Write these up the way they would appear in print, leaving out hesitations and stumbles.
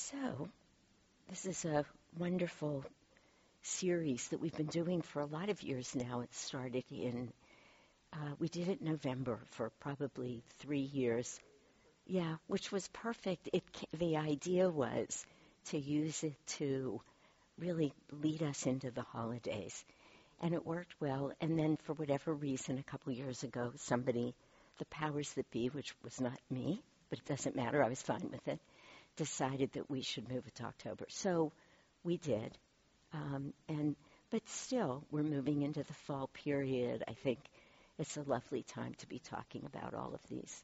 So, this is a wonderful series that we've been doing for a lot of years now. It started we did it in November for probably 3 years. Yeah, which was perfect. The idea was to use it to really lead us into the holidays. And it worked well. And then for whatever reason, a couple years ago, the powers that be, which was not me, but it doesn't matter, I was fine with it, decided that we should move it to October. So we did. But still, we're moving into the fall period. I think it's a lovely time to be talking about all of these.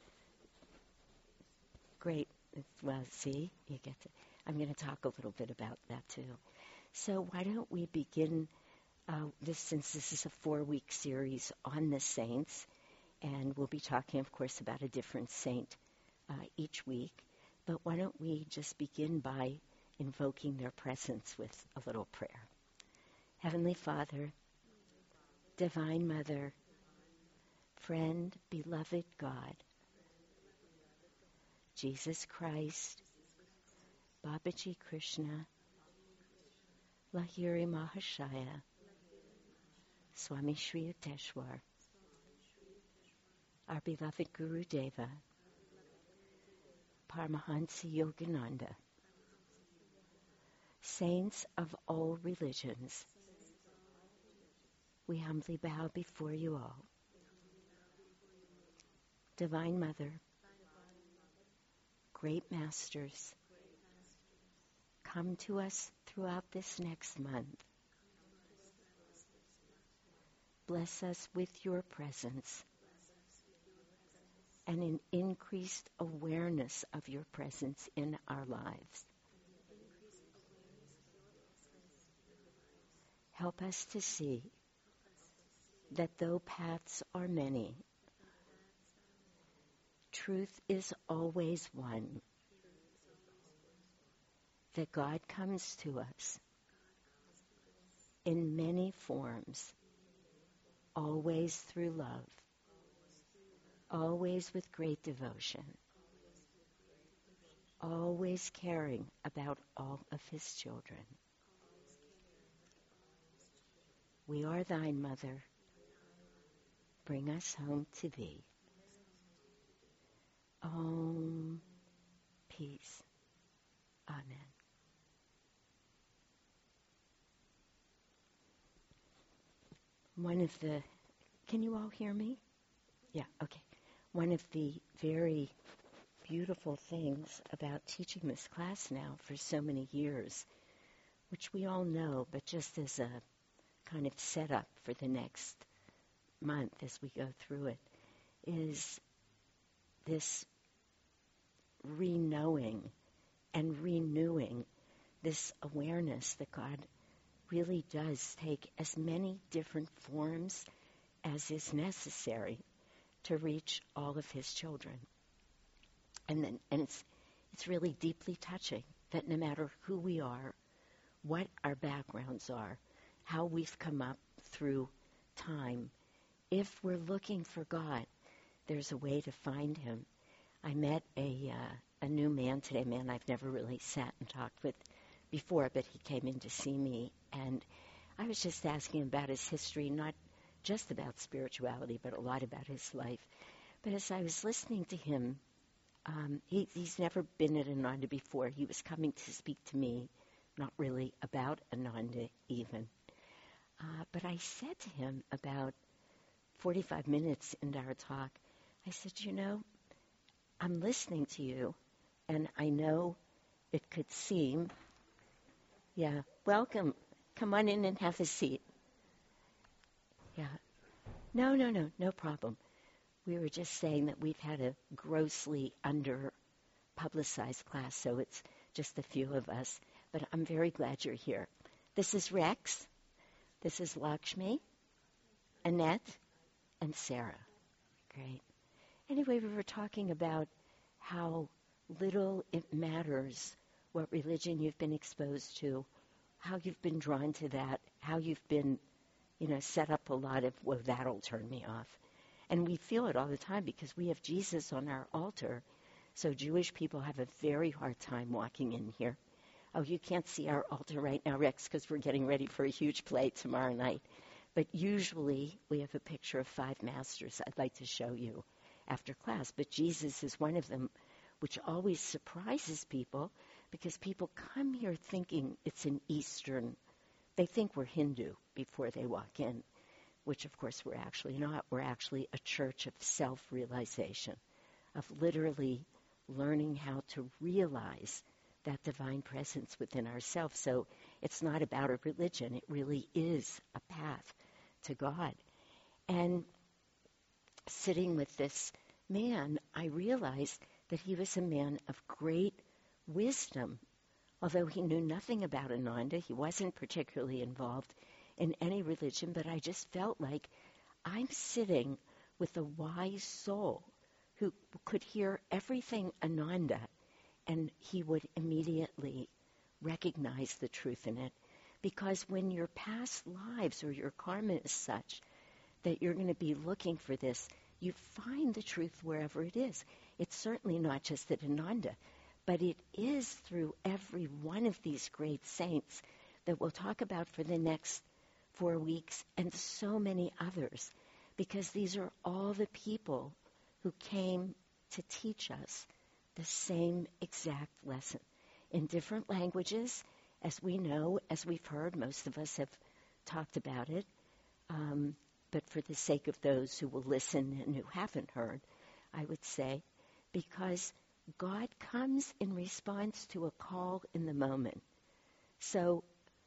Great. Well, see, I'm going to talk a little bit about that too. So why don't we begin since this is a 4-week series on the saints, and we'll be talking, of course, about a different saint each week. But why don't we just begin by invoking their presence with a little prayer. Heavenly Father, Divine Mother, friend, beloved God, Jesus Christ, Babaji Krishna, Lahiri Mahashaya, Swami Shri Yukteswar, our beloved Guru Deva, Paramahansa Yogananda, saints of all religions, we humbly bow before you all. Divine Mother, great masters, come to us throughout this next month. Bless us with your presence and an increased awareness of your presence in our lives. Help us to see that though paths are many, truth is always one, that God comes to us in many forms, always through love, always with great devotion, always caring about all of his children. We are thine, Mother. Bring us home to thee. Om. Peace. Amen. Can you all hear me? Yeah, okay. One of the very beautiful things about teaching this class now for so many years, which we all know, but just as a kind of setup for the next month as we go through it, is this re-knowing and renewing this awareness that God really does take as many different forms as is necessary to reach all of his children. And it's really deeply touching that no matter who we are, what our backgrounds are, how we've come up through time, if we're looking for God, there's a way to find him. I met a new man today, a man I've never really sat and talked with before, but he came in to see me, and I was just asking about his history, not just about spirituality, but a lot about his life. But as I was listening to him, he's never been at Ananda before. He was coming to speak to me, not really about Ananda even. But I said to him about 45 minutes into our talk, I said, I'm listening to you, and I know it could seem, welcome. Come on in and have a seat. Yeah. No problem. We were just saying that we've had a grossly under-publicized class, so it's just a few of us. But I'm very glad you're here. This is Rex. This is Lakshmi, Annette, and Sarah. Great. Anyway, we were talking about how little it matters what religion you've been exposed to, how you've been drawn to that, how you've been, set up a lot of, that'll turn me off. And we feel it all the time because we have Jesus on our altar. So Jewish people have a very hard time walking in here Oh, you can't see our altar right now, Rex, because we're getting ready for a huge play tomorrow night. But usually we have a picture of 5 masters I'd like to show you after class. But Jesus is one of them, which always surprises people because people come here thinking it's an Eastern. They think we're Hindu before they walk in, which of course we're actually not. We're actually a church of self-realization, of literally learning how to realize that divine presence within ourselves. So it's not about a religion. It really is a path to God. And sitting with this man, I realized that he was a man of great wisdom. Although he knew nothing about Ananda, he wasn't particularly involved in any religion, but I just felt like I'm sitting with a wise soul who could hear everything Ananda, and he would immediately recognize the truth in it. Because when your past lives or your karma is such that you're going to be looking for this, you find the truth wherever it is. It's certainly not just at Ananda, but it is through every one of these great saints that we'll talk about for the next 4 weeks, and so many others, because these are all the people who came to teach us the same exact lesson in different languages, as we know, as we've heard. Most of us have talked about it, but for the sake of those who will listen and who haven't heard, I would say, because God comes in response to a call in the moment. So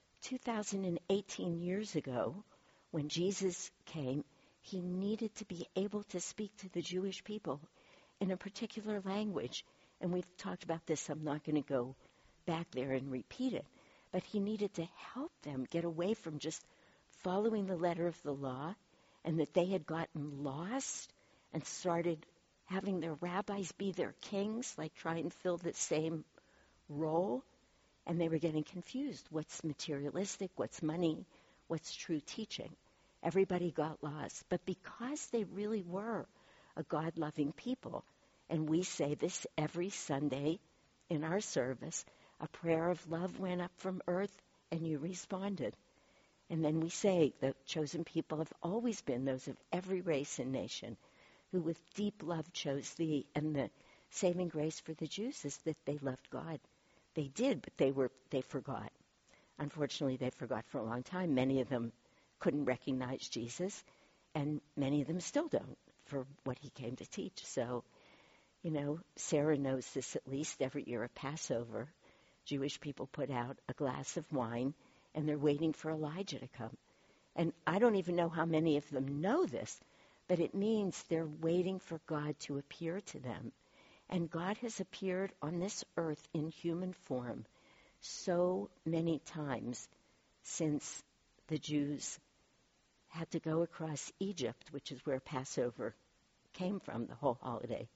2018 years ago, when Jesus came, he needed to be able to speak to the Jewish people in a particular language. And we've talked about this. I'm not going to go back there and repeat it. But he needed to help them get away from just following the letter of the law, and that they had gotten lost and started having their rabbis be their kings, like try and fill the same role. And they were getting confused. What's materialistic? What's money? What's true teaching? Everybody got lost. But because they really were a God-loving people, and we say this every Sunday in our service, a prayer of love went up from earth and you responded. And then we say the chosen people have always been those of every race and nation who with deep love chose thee. And the saving grace for the Jews is that they loved God. They did, but they forgot. Unfortunately, they forgot for a long time. Many of them couldn't recognize Jesus, and many of them still don't for what he came to teach. So, Sarah knows this at least. Every year at Passover, Jewish people put out a glass of wine, and they're waiting for Elijah to come. And I don't even know how many of them know this, but it means they're waiting for God to appear to them. And God has appeared on this earth in human form so many times since the Jews had to go across Egypt, which is where Passover came from, the whole holiday.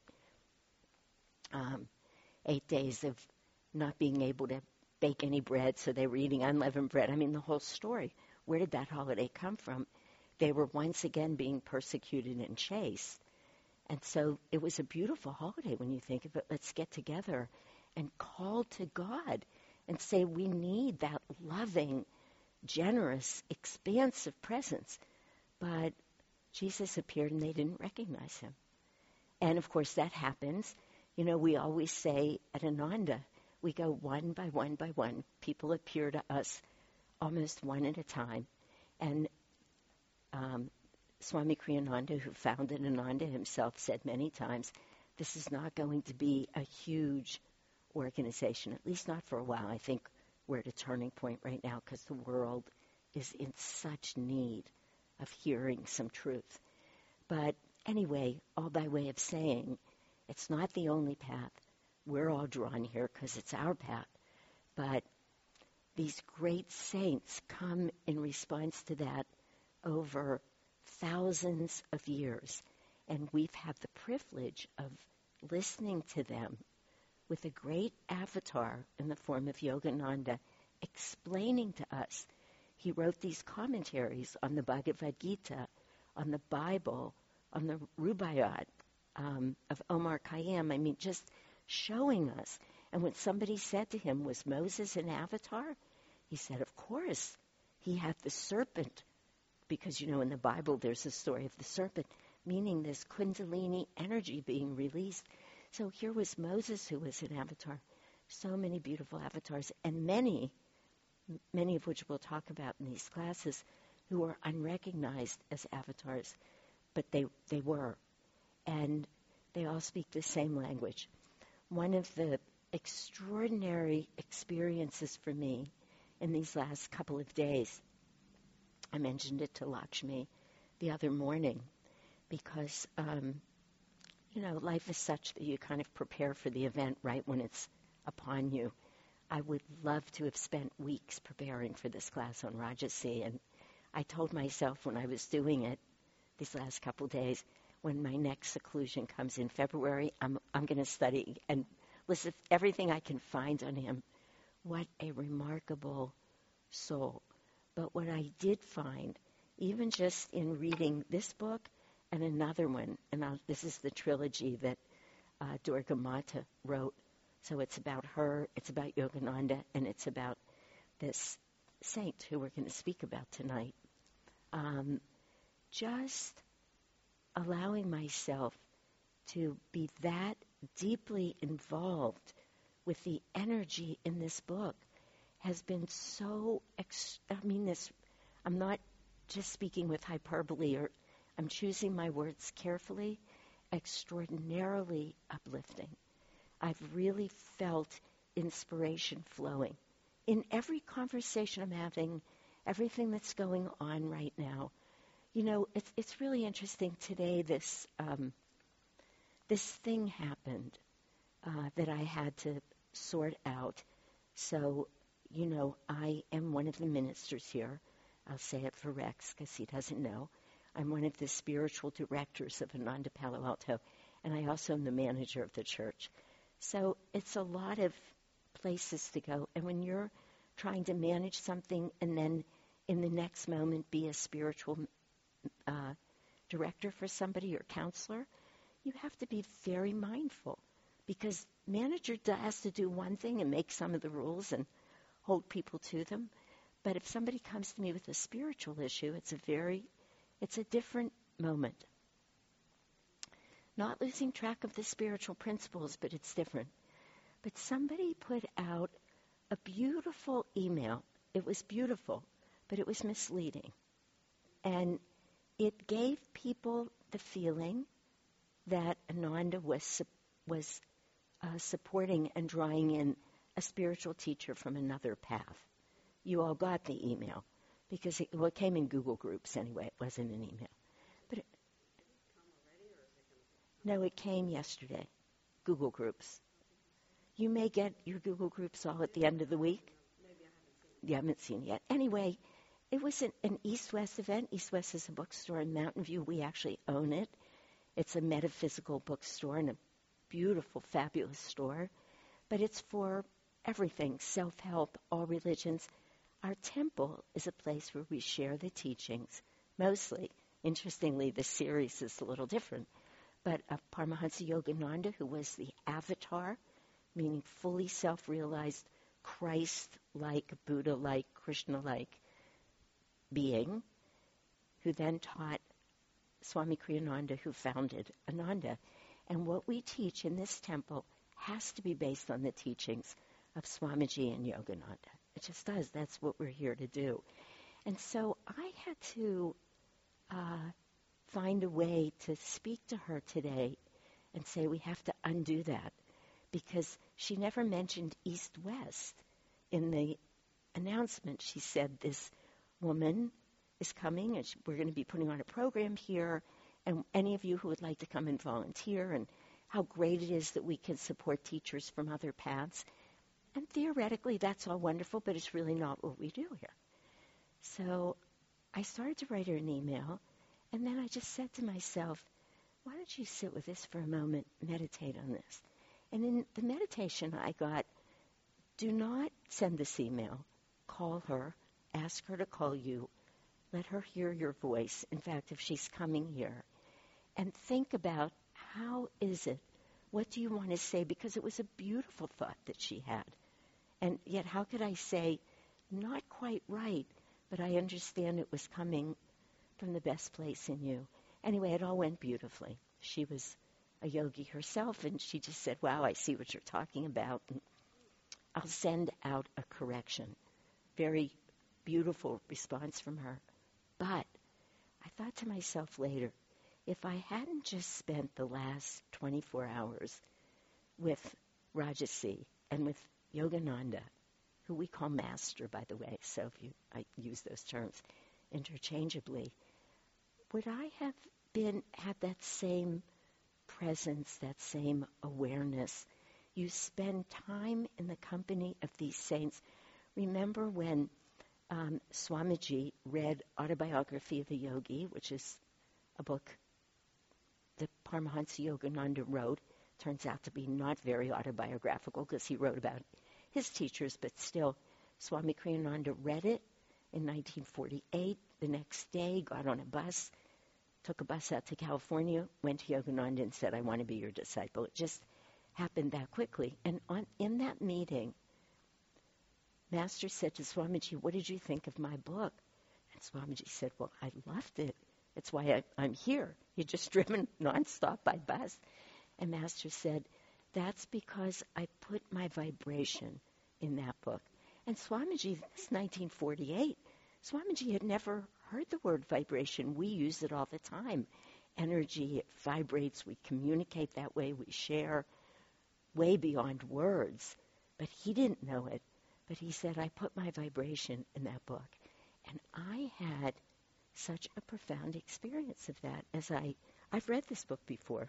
8 days of not being able to bake any bread, so they were eating unleavened bread. I mean, the whole story. Where did that holiday come from? They were once again being persecuted and chased. And so it was a beautiful holiday when you think of it. Let's get together and call to God and say we need that loving, generous, expansive presence. But Jesus appeared and they didn't recognize him. And of course that happens. We always say at Ananda, we go one by one by one. People appear to us almost one at a time. And Swami Kriyananda, who founded Ananda himself, said many times, this is not going to be a huge organization, at least not for a while. I think we're at a turning point right now because the world is in such need of hearing some truth. But anyway, all by way of saying, it's not the only path. We're all drawn here because it's our path. But these great saints come in response to that over thousands of years. And we've had the privilege of listening to them with a great avatar in the form of Yogananda explaining to us. He wrote these commentaries on the Bhagavad Gita, on the Bible, on the Rubaiyat of Omar Khayyam. I mean, just showing us. And when somebody said to him, was Moses an avatar? He said, of course. He had the serpent, because, in the Bible there's a story of the serpent, meaning this kundalini energy being released. So here was Moses who was an avatar. So many beautiful avatars, and many of which we'll talk about in these classes, who were unrecognized as avatars, but they were. And they all speak the same language. One of the extraordinary experiences for me in these last couple of days, I mentioned it to Lakshmi the other morning, because, life is such that you kind of prepare for the event right when it's upon you. I would love to have spent weeks preparing for this class on Rajasi, and I told myself when I was doing it these last couple of days, when my next seclusion comes in February, I'm going to study and listen to everything I can find on him. What a remarkable soul. But what I did find, even just in reading this book and another one, and this is the trilogy that Durga Mata wrote. So it's about her, it's about Yogananda, and it's about this saint who we're going to speak about tonight. Just allowing myself to be that deeply involved with the energy in this book has been so, I'm not just speaking with hyperbole, or I'm choosing my words carefully, extraordinarily uplifting. I've really felt inspiration flowing. In every conversation I'm having, everything that's going on right now, it's really interesting. Today, this thing happened that I had to sort out. So, I am one of the ministers here. I'll say it for Rex because he doesn't know. I'm one of the spiritual directors of Ananda Palo Alto, and I also am the manager of the church. So it's a lot of places to go. And when you're trying to manage something and then in the next moment be a spiritual director for somebody or counselor, you have to be very mindful, because manager has to do one thing and make some of the rules and hold people to them. But if somebody comes to me with a spiritual issue, it's a different moment. Not losing track of the spiritual principles, but it's different. But somebody put out a beautiful email. It was beautiful, but it was misleading. And it gave people the feeling that Ananda was supporting and drawing in a spiritual teacher from another path. You all got the email, because it came in Google Groups anyway. It wasn't an email. But no, it came yesterday. Google Groups. You may get your Google Groups all at the end of the week. You haven't seen it yet. Anyway, it was an East West event. East West is a bookstore in Mountain View. We actually own it. It's a metaphysical bookstore and a beautiful, fabulous store. But it's for everything, self-help, all religions. Our temple is a place where we share the teachings, mostly. Interestingly, the series is a little different. But Paramahansa Yogananda, who was the avatar, meaning fully self-realized, Christ-like, Buddha-like, Krishna-like being, who then taught Swami Kriyananda, who founded Ananda. And what we teach in this temple has to be based on the teachings of Swamiji and Yogananda. It just does. That's what we're here to do. And so I had to find a way to speak to her today and say we have to undo that, because she never mentioned East-West in the announcement. She said this woman is coming and we're going to be putting on a program here, and any of you who would like to come and volunteer, and how great it is that we can support teachers from other paths. And theoretically, that's all wonderful, but it's really not what we do here. So I started to write her an email, and then I just said to myself, why don't you sit with this for a moment, meditate on this. And in the meditation I got, do not send this email. Call her, ask her to call you, let her hear your voice. In fact, if she's coming here, and think about how is it What do you want to say? Because it was a beautiful thought that she had. And yet, how could I say, not quite right, but I understand it was coming from the best place in you. Anyway, it all went beautifully. She was a yogi herself, and she just said, wow, I see what you're talking about. And I'll send out a correction. Very beautiful response from her. But I thought to myself later, if I hadn't just spent the last 24 hours with Rajasi and with Yogananda, who we call master, by the way, so I use those terms interchangeably, would I have had that same presence, that same awareness? You spend time in the company of these saints. Remember when Swamiji read Autobiography of a Yogi, which is a book that Paramahansa Yogananda wrote. Turns out to be not very autobiographical because he wrote about his teachers, but still, Swami Kriyananda read it in 1948. The next day, got on a bus, took a bus out to California, went to Yogananda and said, I want to be your disciple. It just happened that quickly. And in that meeting, Master said to Swamiji, what did you think of my book? And Swamiji said, well, I loved it. That's why I'm here. You're just driven nonstop by bus. And Master said, that's because I put my vibration in that book. And Swamiji, this is 1948, Swamiji had never heard the word vibration. We use it all the time. Energy, it vibrates, we communicate that way, we share way beyond words. But he didn't know it. But he said, I put my vibration in that book. And I had such a profound experience of that as I've read this book before.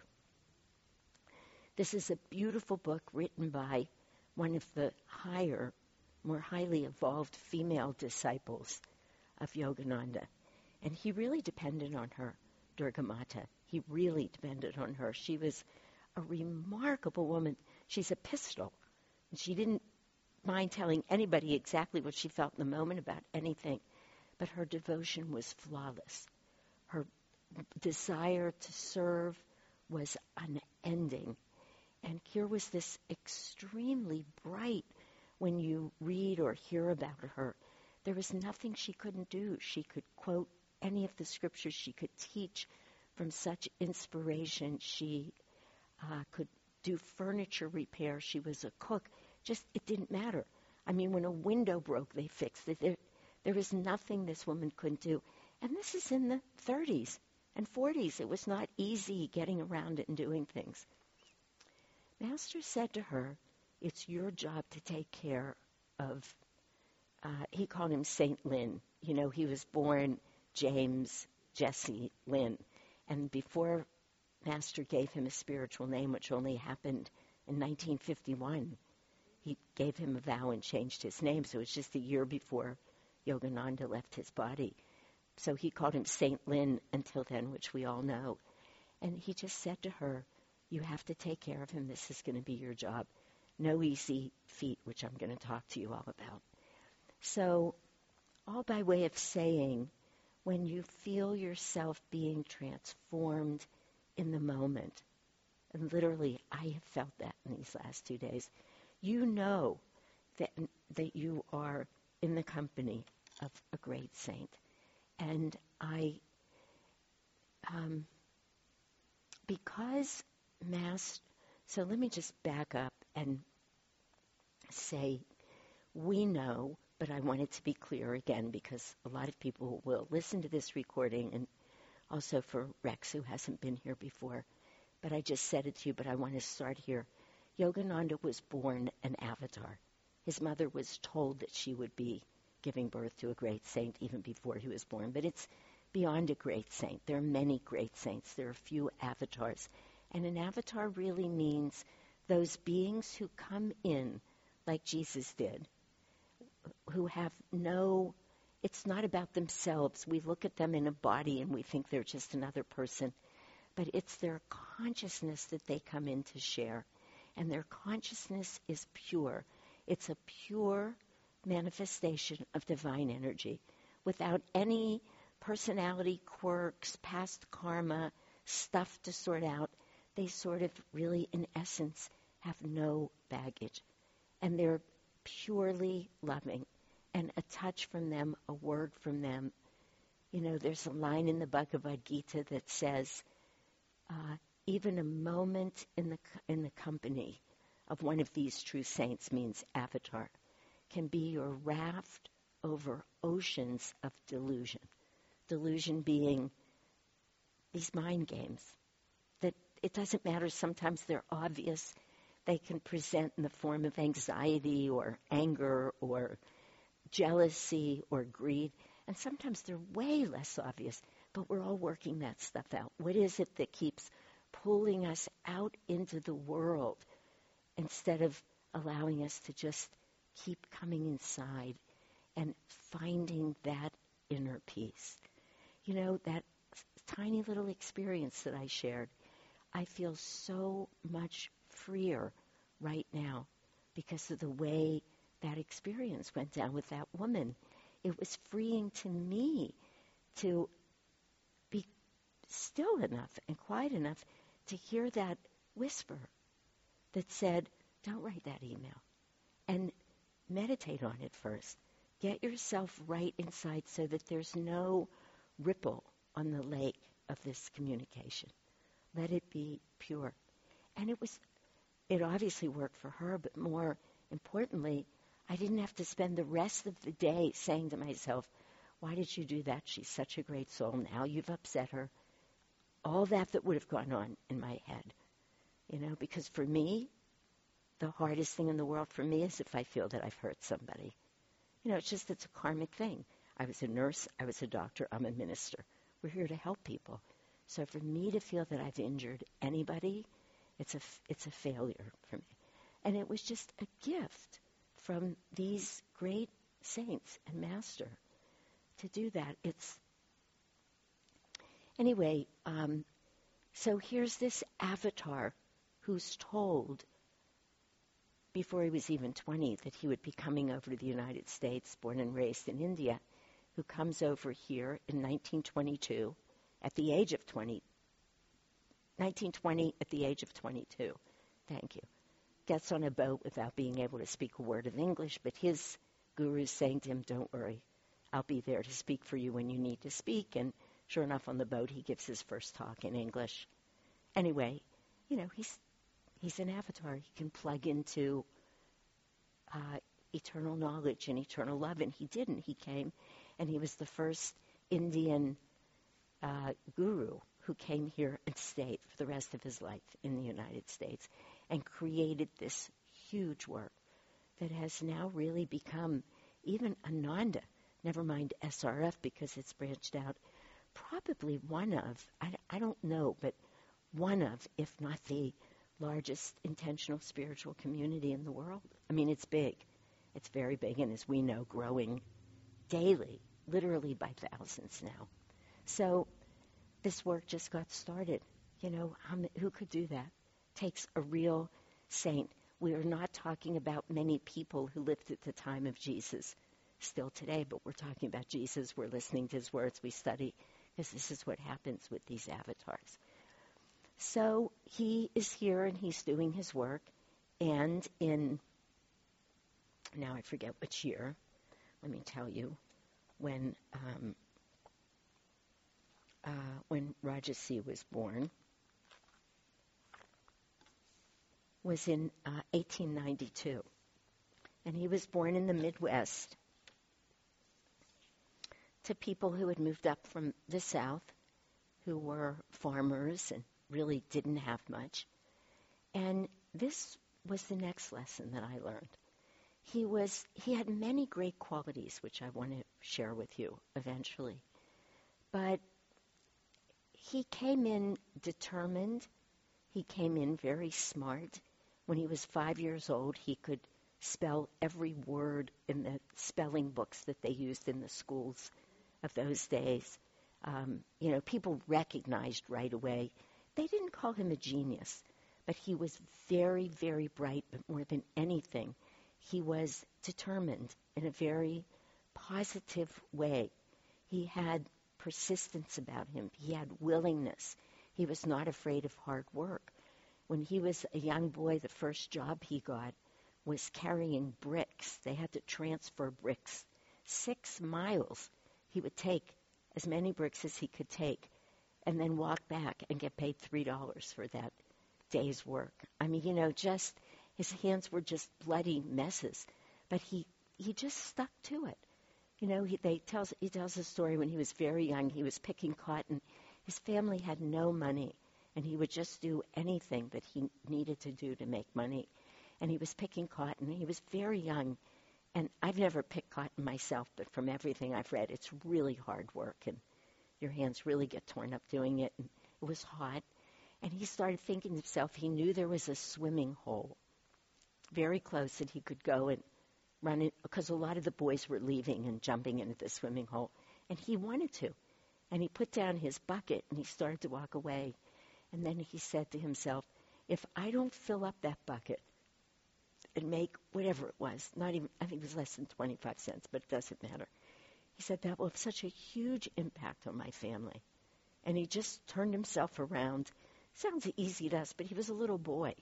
This is a beautiful book written by one of the higher, more highly evolved female disciples of Yogananda. And he really depended on her, Durga Mata. He really depended on her. She was a remarkable woman. She's a pistol. And she didn't mind telling anybody exactly what she felt in the moment about anything. But her devotion was flawless. Her desire to serve was unending. And here was this extremely bright, when you read or hear about her, there was nothing she couldn't do. She could quote any of the scriptures. She could teach from such inspiration. She could do furniture repair. She was a cook. Just, it didn't matter. I mean, when a window broke, they fixed it. There was nothing this woman couldn't do. And this is in the 30s and 40s. It was not easy getting around it and doing things. Master said to her, it's your job to take care of, he called him Saint Lin. You know, he was born James Jesse Lin. And before Master gave him a spiritual name, which only happened in 1951, he gave him a vow and changed his name. So it was just a year before Yogananda left his body. So he called him Saint Lin until then, which we all know. And he just said to her, you have to take care of him. This is going to be your job. No easy feat, which I'm going to talk to you all about. So, all by way of saying, when you feel yourself being transformed in the moment, and literally I have felt that in these last 2 days, you know that you are in the company of a great saint. And because so let me just back up and say, we know, but I want it to be clear again because a lot of people will listen to this recording, and also for Rex, who hasn't been here before. But I just said it to you, but I want to start here. Yogananda was born an avatar. His mother was told that she would be giving birth to a great saint even before he was born. But it's beyond a great saint. There are many great saints. There are a few avatars. And an avatar really means those beings who come in, like Jesus did, who have it's not about themselves. We look at them in a body and we think they're just another person. But it's their consciousness that they come in to share. And their consciousness is pure. It's a pure manifestation of divine energy without any personality quirks, past karma, stuff to sort out. they sort of really, in essence, have no baggage. And they're purely loving. And a touch from them, a word from them. You know, there's a line in the Bhagavad Gita that says, even a moment in the company of one of these true saints, means avatar, can be your raft over oceans of delusion. Delusion being these mind games. That it doesn't matter, sometimes they're obvious. They can present in the form of anxiety or anger or jealousy or greed. And sometimes they're way less obvious, but we're all working that stuff out. What is it that keeps pulling us out into the world instead of allowing us to just keep coming inside and finding that inner peace? You know, that tiny little experience that I shared, I feel so much freer right now because of the way that experience went down with that woman. It was freeing to me to be still enough and quiet enough to hear that whisper that said, don't write that email, and meditate on it first. Get yourself right inside so that there's no ripple on the lake of this communication. Let it be pure. And it obviously worked for her, but more importantly, I didn't have to spend the rest of the day saying to myself, why did you do that? She's such a great soul. Now you've upset her. All that would have gone on in my head. You know, because for me, the hardest thing in the world for me is if I feel that I've hurt somebody. You know, it's a karmic thing. I was a nurse, I was a doctor, I'm a minister. We're here to help people. So for me to feel that I've injured anybody, it's a failure for me. And it was just a gift from these great saints and master to do that. Anyway, so here's this avatar who's told before he was even 20 that he would be coming over to the United States, born and raised in India, who comes over here in 1922 at the age of 20. 1920 at the age of 22. Thank you. Gets on a boat without being able to speak a word of English, but his guru is saying to him, don't worry, I'll be there to speak for you when you need to speak. And sure enough, on the boat, he gives his first talk in English. Anyway, you know, he's an avatar. He can plug into eternal knowledge and eternal love, and he didn't. He came, and he was the first Indian guru who came here and stayed for the rest of his life in the United States and created this huge work that has now really become even Ananda, never mind SRF because it's branched out, probably one of, I don't know, but one of, if not the largest intentional spiritual community in the world. I mean, it's big. It's very big, and as we know, growing daily, literally by thousands now. So this work just got started. You know, who could do that? Takes a real saint. We are not talking about many people who lived at the time of Jesus still today, but we're talking about Jesus. We're listening to his words. We study, because this is what happens with these avatars. So he is here, and he's doing his work. And in, now I forget which year, let me tell you, when Rajasi was born, was in 1892. And he was born in the Midwest to people who had moved up from the South, who were farmers and really didn't have much. And this was the next lesson that I learned. He had many great qualities, which I want to share with you eventually. But he came in determined. He came in very smart. When he was 5 years old, he could spell every word in the spelling books that they used in the schools of those days. You know, people recognized right away. They didn't call him a genius, but he was very, very bright. But more than anything, he was determined in a very positive way. He had persistence about him. He had willingness. He was not afraid of hard work. When he was a young boy, the first job he got was carrying bricks. They had to transfer bricks 6 miles. He would take as many bricks as he could take and then walk back and get paid $3 for that day's work. I mean, just his hands were just bloody messes, but he just stuck to it. He tells a story when he was very young. He was picking cotton. His family had no money, and he would just do anything that he needed to do to make money. And he was picking cotton. He was very young, and I've never picked cotton myself, but from everything I've read, it's really hard work, and your hands really get torn up doing it. And it was hot, and he started thinking to himself, he knew there was a swimming hole very close that he could go and run it, because a lot of the boys were leaving and jumping into the swimming hole, and he wanted to. And he put down his bucket, and he started to walk away. And then he said to himself, if I don't fill up that bucket and make whatever it was, not even, I think it was less than 25 cents, but it doesn't matter. He said that will have such a huge impact on my family. And he just turned himself around. Sounds easy to us, but he was a little boy.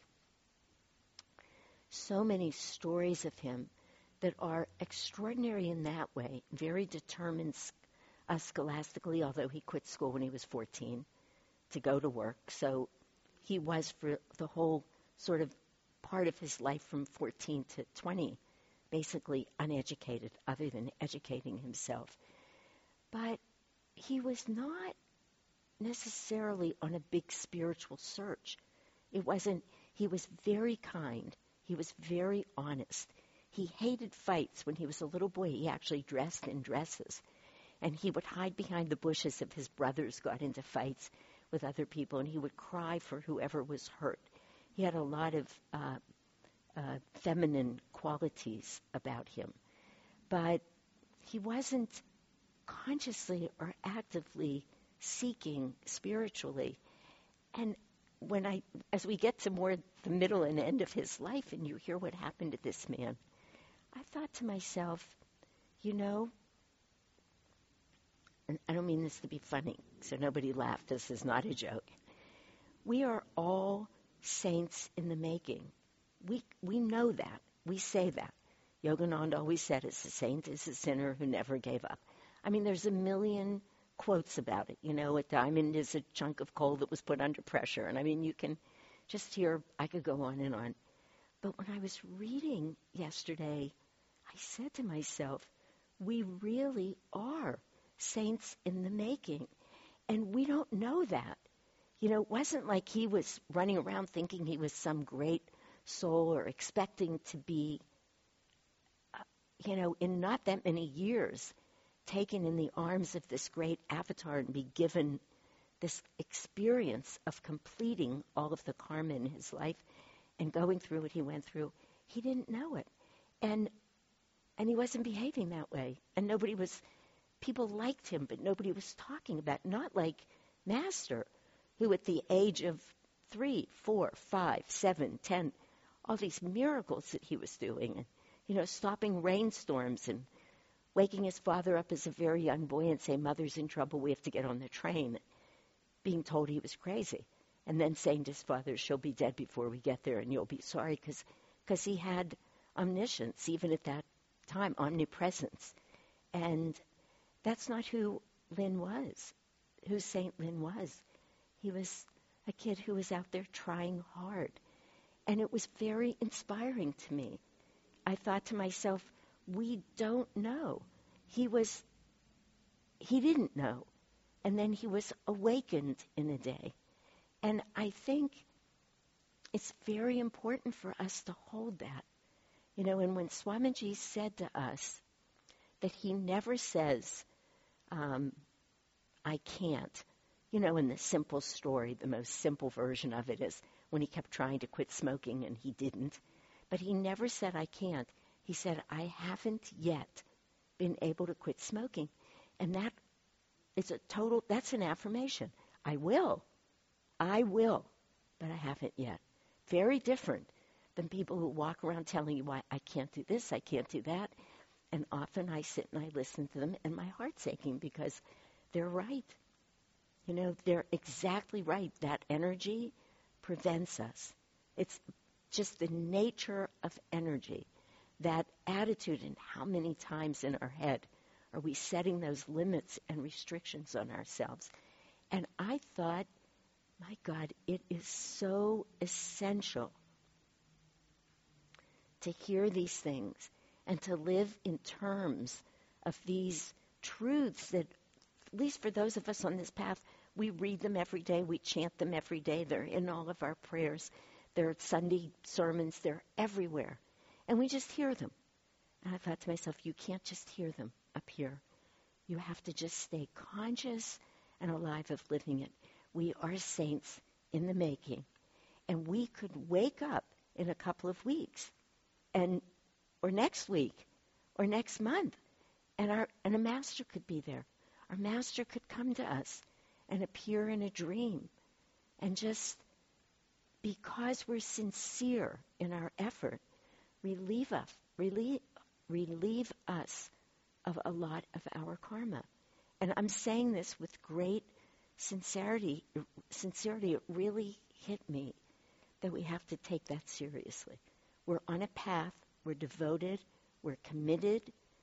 So many stories of him that are extraordinary in that way, very determined scholastically, although he quit school when he was 14 to go to work. So he was, for the whole sort of part of his life from 14 to 20, basically uneducated other than educating himself. But he was not necessarily on a big spiritual search. He was very kind. He was very honest. He hated fights. When he was a little boy, he actually dressed in dresses. And he would hide behind the bushes if his brothers got into fights with other people, and he would cry for whoever was hurt. He had a lot of feminine qualities about him. But he wasn't consciously or actively seeking spiritually. And as we get to more the middle and end of his life, and you hear what happened to this man, I thought to myself, and I don't mean this to be funny, so nobody laugh. This is not a joke. We are all saints in the making. We know that. We say that. Yogananda always said, a saint is a sinner who never gave up. I mean, there's a million quotes about it. A diamond is a chunk of coal that was put under pressure. And I mean, you can just hear, I could go on and on. But when I was reading yesterday, I said to myself, we really are saints in the making. And we don't know that. It wasn't like he was running around thinking he was some great soul or expecting to be, in not that many years, taken in the arms of this great avatar and be given this experience of completing all of the karma in his life and going through what he went through. He didn't know it. And he wasn't behaving that way. And people liked him, but nobody was talking about it. Not like Master, who at the age of 3, 4, 5, 7, 10, all these miracles that he was doing, and, stopping rainstorms and waking his father up as a very young boy and say, Mother's in trouble, we have to get on the train, being told he was crazy, and then saying to his father, she'll be dead before we get there and you'll be sorry, because he had omniscience, even at that time, omnipresence. And that's not who Lin was, who St. Lin was. He was a kid who was out there trying hard. And it was very inspiring to me. I thought to myself, we don't know. He didn't know. And then he was awakened in a day. And I think it's very important for us to hold that. And when Swamiji said to us that he never says, I can't, in the simple story, the most simple version of it is when he kept trying to quit smoking and he didn't. But he never said, I can't. He said, I haven't yet been able to quit smoking. And that's an affirmation. I will, but I haven't yet. Very different than people who walk around telling you, why I can't do this, I can't do that. And often I sit and I listen to them and my heart's aching because they're right. They're exactly right. That energy prevents us It's just the nature of energy, that attitude, and how many times in our head are we setting those limits and restrictions on ourselves. And I thought, my God, it is so essential to hear these things and to live in terms of these truths that, at least for those of us on this path, we read them every day, we chant them every day, they're in all of our prayers, they're Sunday sermons, they're everywhere. And we just hear them. And I thought to myself, you can't just hear them up here. You have to just stay conscious and alive of living it. We are saints in the making. And we could wake up in a couple of weeks or next week or next month, and a master could be there. Our master could come to us and appear in a dream. And just because we're sincere in our effort, relieve us of a lot of our karma. And I'm saying this with great sincerity. It really hit me that we have to take that seriously. We're on a path, we're devoted, we're committed.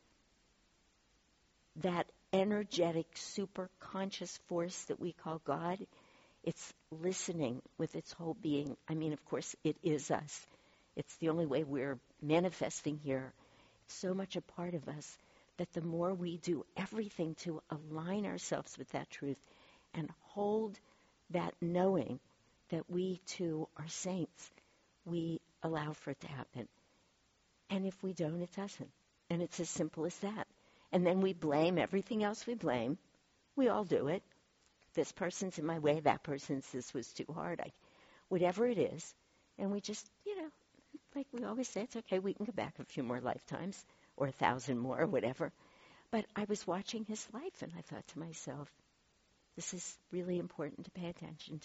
That energetic, super conscious force that we call God, it's listening with its whole being. I mean, of course, it is us. It's the only way we're manifesting here. It's so much a part of us that the more we do everything to align ourselves with that truth and hold that knowing that we too are saints, we allow for it to happen. And if we don't, it doesn't. And it's as simple as that. And then we blame everything else we blame. We all do it. This person's in my way, that person's, this was too hard. Whatever it is. And we just, like we always say, it's okay, we can go back a few more lifetimes or 1,000 more or whatever. But I was watching his life and I thought to myself, this is really important to pay attention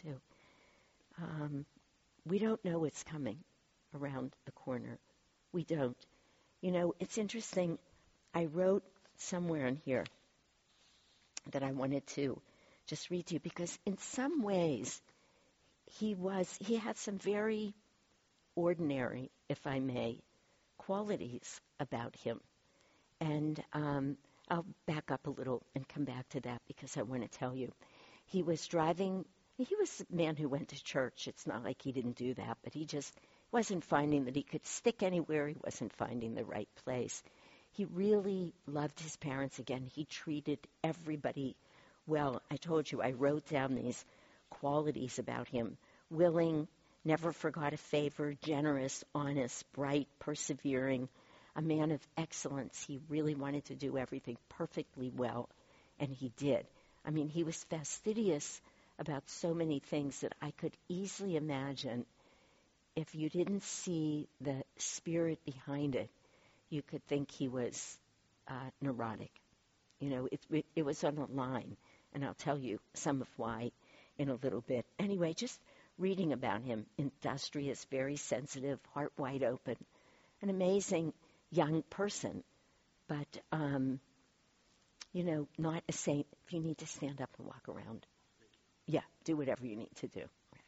to. We don't know what's coming around the corner. We don't. It's interesting. I wrote somewhere in here that I wanted to just read to you because in some ways he had some very ordinary, if I may, qualities about him. And I'll back up a little and come back to that because I want to tell you. He was a man who went to church. It's not like he didn't do that, but he just wasn't finding that he could stick anywhere. He wasn't finding the right place. He really loved his parents. Again, he treated everybody well. I told you, I wrote down these qualities about him. Willing, never forgot a favor, generous, honest, bright, persevering, a man of excellence. He really wanted to do everything perfectly well, and he did. I mean, he was fastidious about so many things that I could easily imagine if you didn't see the spirit behind it, you could think he was neurotic. It was on a line, and I'll tell you some of why in a little bit. Anyway, just reading about him, industrious, very sensitive, heart wide open, an amazing young person, but, not a saint. If you need to stand up and walk around, yeah, do whatever you need to do.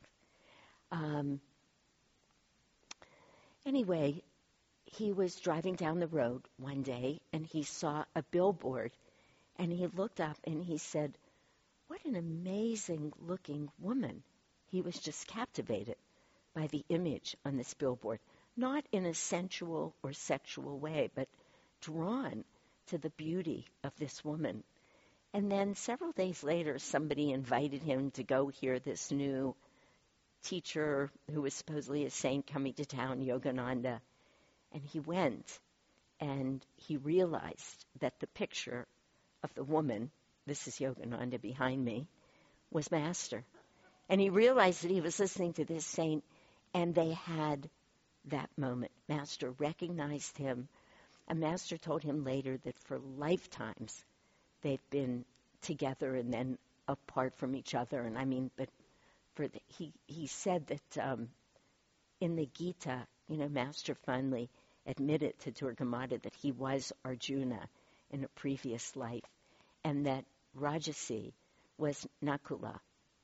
Anyway, he was driving down the road one day, and he saw a billboard, and he looked up, and he said, what an amazing-looking woman. He was just captivated by the image on this billboard, not in a sensual or sexual way, but drawn to the beauty of this woman. And then several days later, somebody invited him to go hear this new teacher who was supposedly a saint coming to town, Yogananda. And he went, and he realized that the picture of the woman, this is Yogananda behind me, was Master. And he realized that he was listening to this saint, and they had that moment. Master recognized him. And Master told him later that for lifetimes they've been together and then apart from each other. And I mean, but he said that in the Gita, Master finally admitted to Durga Mata that he was Arjuna in a previous life, and that Rajasi was Nakula,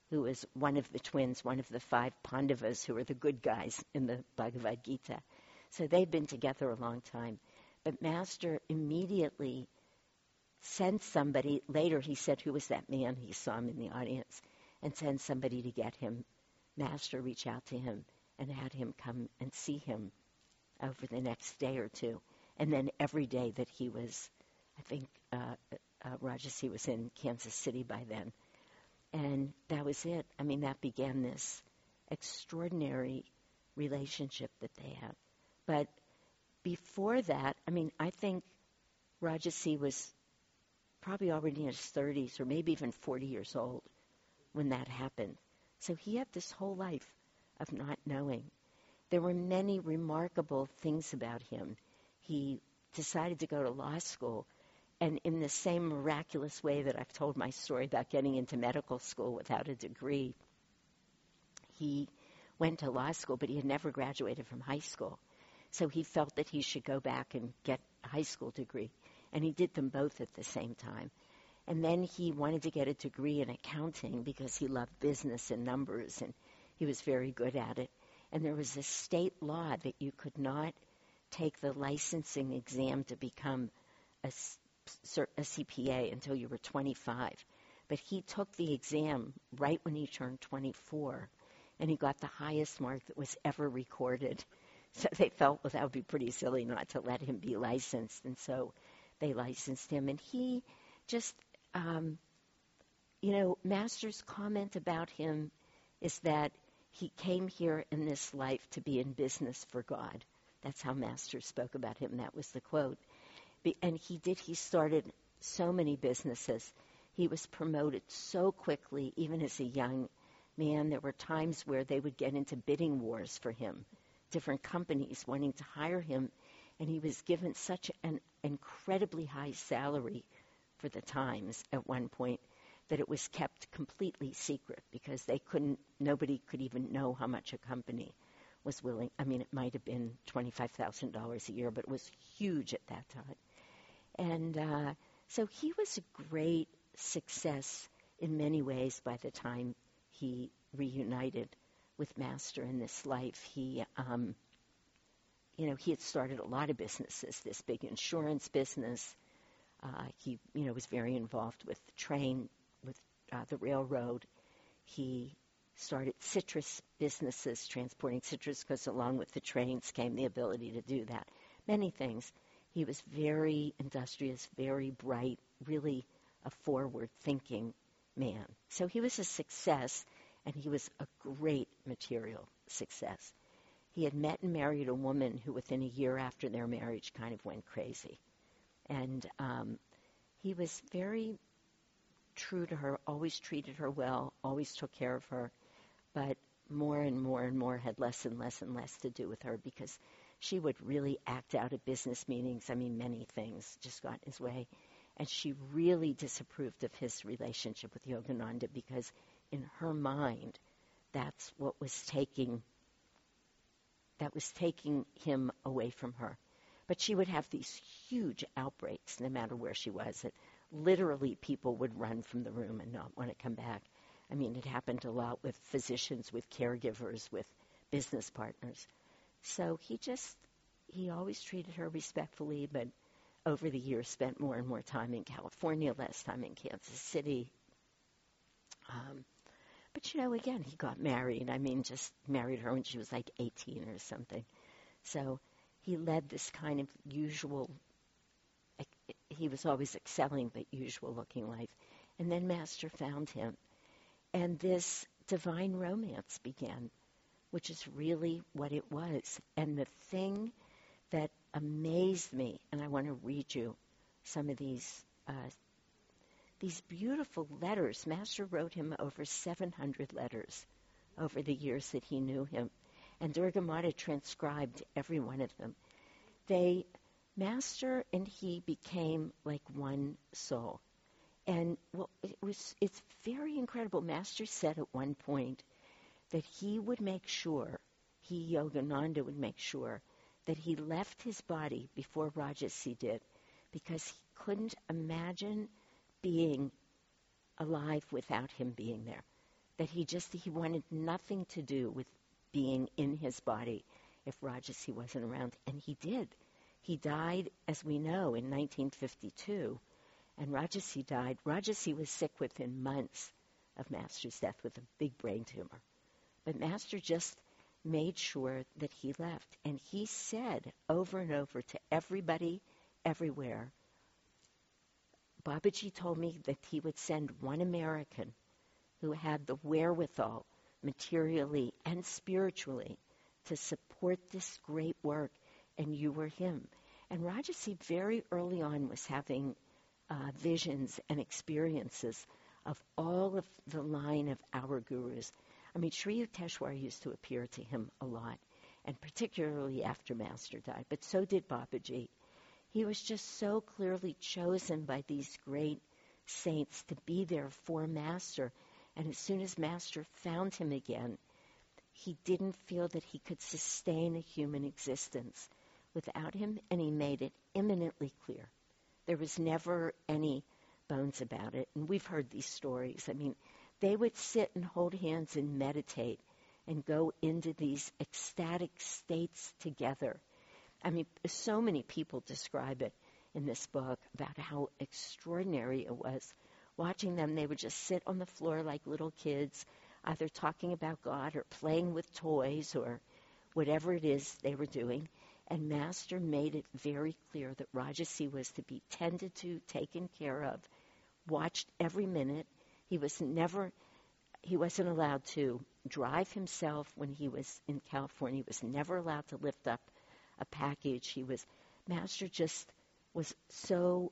who was one of the twins, one of the 5 Pandavas who are the good guys in the Bhagavad Gita. So they'd been together a long time. But Master immediately sent somebody, later he said, who was that man? He saw him in the audience, and sent somebody to get him. Master reached out to him and had him come and see him over the next day or two. And then every day that he was, I think Rajarsi was in Kansas City by then. And that was it. I mean, that began this extraordinary relationship that they had. But before that, I mean, I think Rajarsi was probably already in his 30s or maybe even 40 years old when that happened. So he had this whole life of not knowing. There were many remarkable things about him. He decided to go to law school, and in the same miraculous way that I've told my story about getting into medical school without a degree, he went to law school, but he had never graduated from high school. So he felt that he should go back and get a high school degree. And he did them both at the same time. And then he wanted to get a degree in accounting because he loved business and numbers, and he was very good at it. And there was a state law that you could not take the licensing exam to become a CPA until you were 25. But he took the exam right when he turned 24, and he got the highest mark that was ever recorded. So they felt, well, that would be pretty silly not to let him be licensed. And so they licensed him. And he just, Master's comment about him is that he came here in this life to be in business for God. That's how Master spoke about him. That was the quote. And he started so many businesses. He was promoted so quickly, even as a young man. There were times where they would get into bidding wars for him, different companies wanting to hire him, and he was given such an incredibly high salary for the times at one point that it was kept completely secret because nobody could even know how much a company was willing. I mean, it might have been $25,000 a year, but it was huge at that time. And so he was a great success in many ways by the time he reunited with Master in this life. He had started a lot of businesses, this big insurance business. He was very involved with the train, with the railroad. He started citrus businesses, transporting citrus, because along with the trains came the ability to do that. Many things. He was very industrious, very bright, really a forward-thinking man. So he was a success, and he was a great material success. He had met and married a woman who within a year after their marriage kind of went crazy. And he was very true to her, always treated her well, always took care of her, but more and more and more had less and less and less to do with her because she would really act out at business meetings. I mean, many things just got in his way. And she really disapproved of his relationship with Yogananda because in her mind, that's what was taking him away from her. But she would have these huge outbreaks no matter where she was. Literally, people would run from the room and not want to come back. I mean, it happened a lot with physicians, with caregivers, with business partners. So he always treated her respectfully, but over the years spent more and more time in California, less time in Kansas City. But, again, he got married. I mean, just married her when she was like 18 or something. So he led this kind of he was always excelling, but usual-looking life. And then Master found him. And this divine romance began, which is really what it was. And the thing that amazed me, and I want to read you some of these beautiful letters. Master wrote him over 700 letters over the years that he knew him. And Durga Mata transcribed every one of them. Master and he became like one soul. And it's very incredible. Master said at one point that he would make sure, Yogananda would make sure, that he left his body before Rajarsi did, because he couldn't imagine being alive without him being there. that he wanted nothing to do with being in his body if Rajasi wasn't around. And he did. He died, as we know, in 1952, and Rajasi died. Rajasi was sick within months of Master's death with a big brain tumor. But Master just made sure that he left. And he said over and over to everybody, everywhere, Babaji told me that he would send one American who had the wherewithal, materially and spiritually, to support this great work, and you were him. And Rajasi very early on was having visions and experiences of all of the line of our gurus. I mean, Sri Yukteswar used to appear to him a lot, and particularly after Master died, but so did Babaji. He was just so clearly chosen by these great saints to be there for Master. And as soon as Master found him again, he didn't feel that he could sustain a human existence without him, and he made it eminently clear. There was never any bones about it. And we've heard these stories. I mean, they would sit and hold hands and meditate and go into these ecstatic states together. I mean, so many people describe it in this book about how extraordinary it was. Watching them, they would just sit on the floor like little kids, either talking about God or playing with toys or whatever it is they were doing. And Master made it very clear that Rajasi was to be tended to, taken care of, watched every minute. He wasn't allowed to drive himself when he was in California. He was never allowed to lift up a package. Master just was so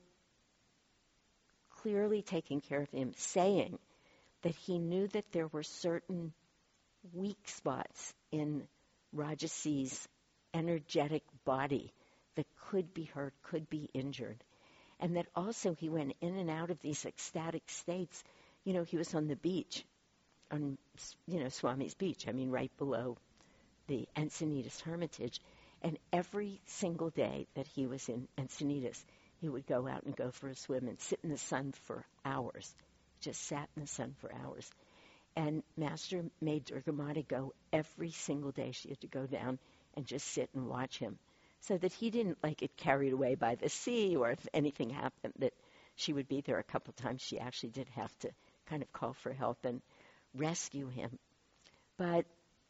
clearly taking care of him, saying that he knew that there were certain weak spots in Rajasi's energetic body that could be hurt, could be injured. And that also he went in and out of these ecstatic states. You know, he was on the beach, on, Swami's Beach, right below the Encinitas Hermitage. And every single day that he was in Encinitas, he would go out and go for a swim and sit in the sun for hours. Just sat in the sun for hours. And Master made Durgamata go every single day. She had to go down and just sit and watch him, so that he didn't get carried away by the sea, or if anything happened, that she would be there a couple times. She actually did have to kind of call for help and rescue him. But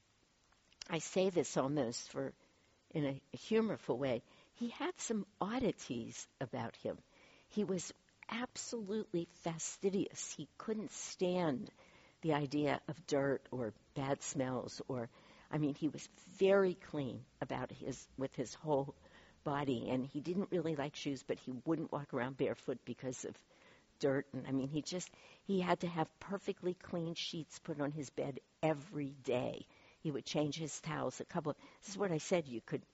I say this almost in a humorful way. He had some oddities about him. He was absolutely fastidious. He couldn't stand the idea of dirt or bad smells, he was very clean with his whole body, and he didn't really like shoes, but he wouldn't walk around barefoot because of dirt. And he had to have perfectly clean sheets put on his bed every day. He would change his towels this is what I said, you could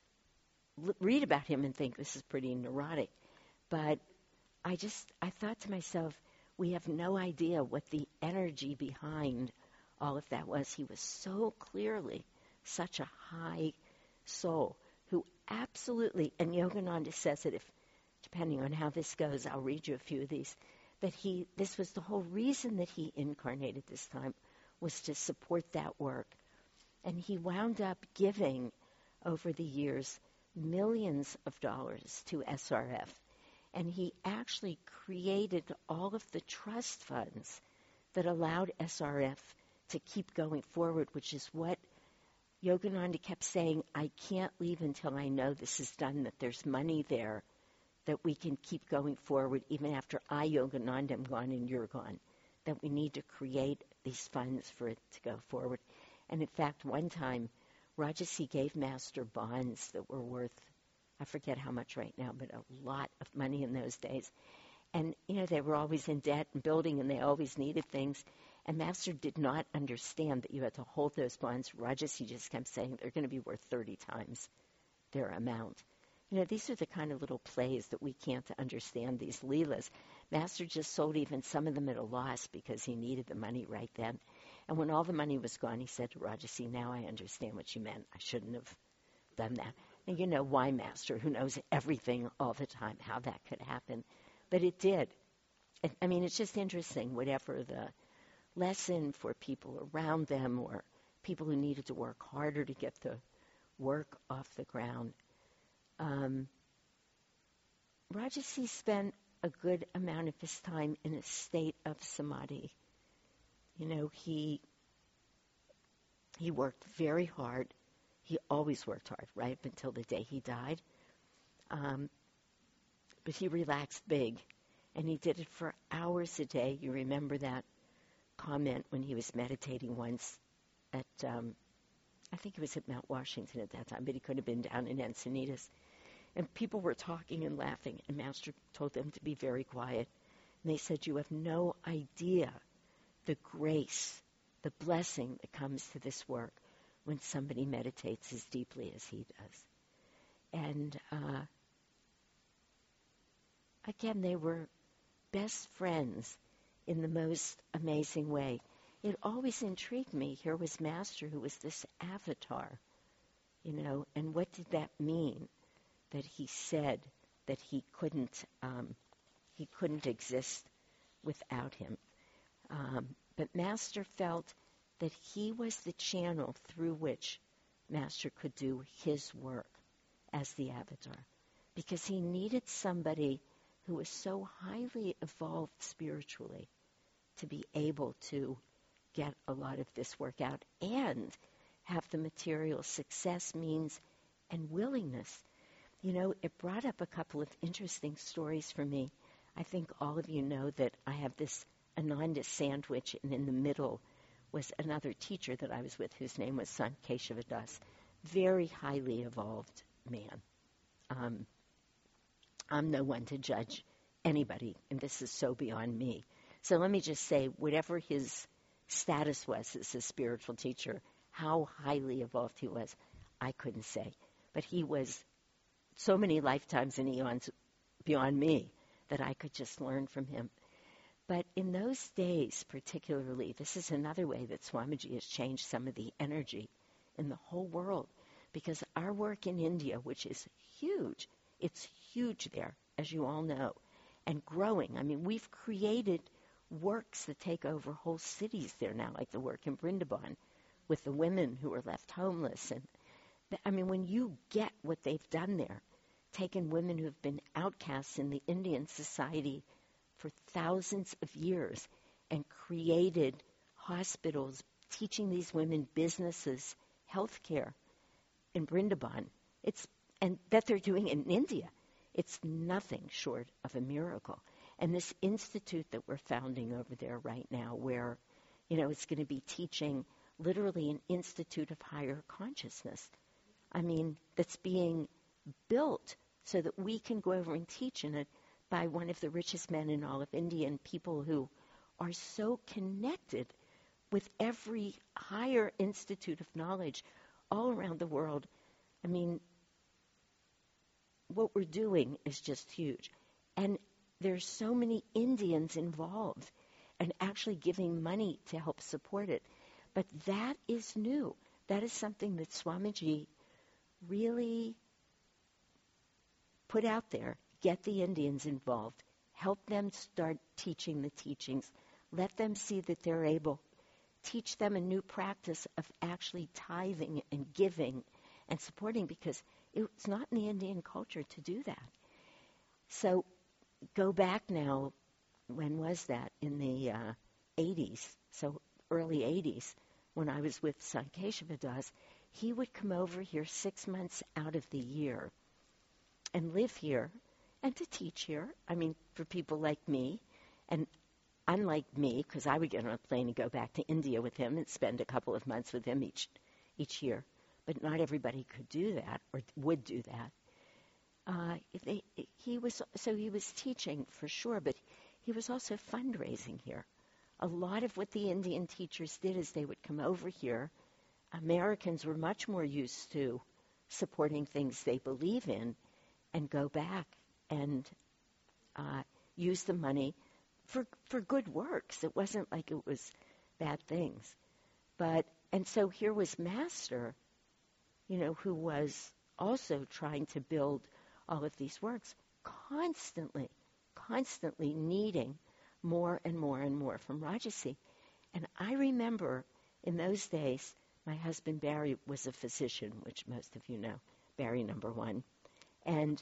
read about him and think this is pretty neurotic. But I thought to myself, we have no idea what the energy behind all of that was. He was so clearly such a high soul who absolutely, and Yogananda says it, depending on how this goes, I'll read you a few of these, that this was the whole reason that he incarnated this time, was to support that work. And he wound up giving, over the years, millions of dollars to SRF. And he actually created all of the trust funds that allowed SRF to keep going forward, which is what Yogananda kept saying, I can't leave until I know this is done, that there's money there, that we can keep going forward even after I, Yogananda, am gone and you're gone, that we need to create these funds for it to go forward. And in fact, one time, Rajasi gave Master bonds that were worth, I forget how much right now, but a lot of money in those days. And, they were always in debt and building, and they always needed things. And Master did not understand that you had to hold those bonds. Rajasi just kept saying they're going to be worth 30 times their amount. These are the kind of little plays that we can't understand, these leelas. Master just sold even some of them at a loss because he needed the money right then. And when all the money was gone, he said to Rajasi, now I understand what you meant. I shouldn't have done that. And why Master, who knows everything all the time, how that could happen. But it did. It's just interesting, whatever the lesson for people around them or people who needed to work harder to get the work off the ground. Rajasi spent a good amount of his time in a state of samadhi. You know, he worked very hard. He always worked hard, right, up until the day he died. But he relaxed big, and he did it for hours a day. You remember that comment when he was meditating once at, I think it was at Mount Washington at that time, but he could have been down in Encinitas. And people were talking and laughing, and Master told them to be very quiet. And they said, you have no idea the grace, the blessing that comes to this work when somebody meditates as deeply as he does. And again, they were best friends in the most amazing way. It always intrigued me. Here was Master who was this avatar, you know, and what did that mean? That he said that he couldn't exist without him. But Master felt that he was the channel through which Master could do his work as the avatar, because he needed somebody who was so highly evolved spiritually to be able to get a lot of this work out and have the material success, means, and willingness. You know, it brought up a couple of interesting stories for me. I think all of you know that I have this Ananda sandwich, and in the middle was another teacher that I was with whose name was Sant Keshava Das. Very highly evolved man. I'm no one to judge anybody, and this is so beyond me. So let me just say, whatever his status was as a spiritual teacher, how highly evolved he was, I couldn't say. But he was so many lifetimes and eons beyond me that I could just learn from him. But in those days particularly, this is another way that Swamiji has changed some of the energy in the whole world, because our work in India, which is huge, it's huge there, as you all know, and growing. I mean, we've created works that take over whole cities there now, like the work in Vrindavan with the women who are left homeless. And I mean, when you get what they've done there, taken women who have been outcasts in the Indian society for thousands of years and created hospitals, teaching these women businesses, healthcare in Vrindavan, and that they're doing it in India, it's nothing short of a miracle. And this institute that we're founding over there right now, where, you know, it's going to be teaching literally an institute of higher consciousness. I mean, that's being built so that we can go over and teach in it by one of the richest men in all of India, and people who are so connected with every higher institute of knowledge all around the world. I mean, what we're doing is just huge. And there's so many Indians involved and actually giving money to help support it. But that is new. That is something that Swamiji really put out there. Get the Indians involved. Help them start teaching the teachings. Let them see that they're able. Teach them a new practice of actually tithing and giving and supporting, because it's not in the Indian culture to do that. So go back now, when was that? In the 80s, so early 80s, when I was with Sant Keshava Das, he would come over here 6 months out of the year and live here and to teach here. I mean, for people like me, and unlike me, because I would get on a plane and go back to India with him and spend a couple of months with him each year. But not everybody could do that or would do that. He was teaching for sure, but he was also fundraising here. A lot of what the Indian teachers did is they would come over here. Americans were much more used to supporting things they believe in and go back and use the money for good works. It wasn't like it was bad things. And so here was Master, you know, who was also trying to build all of these works, constantly needing more and more and more from Rajasi. And I remember in those days, my husband Barry was a physician, which most of you know, Barry number one. And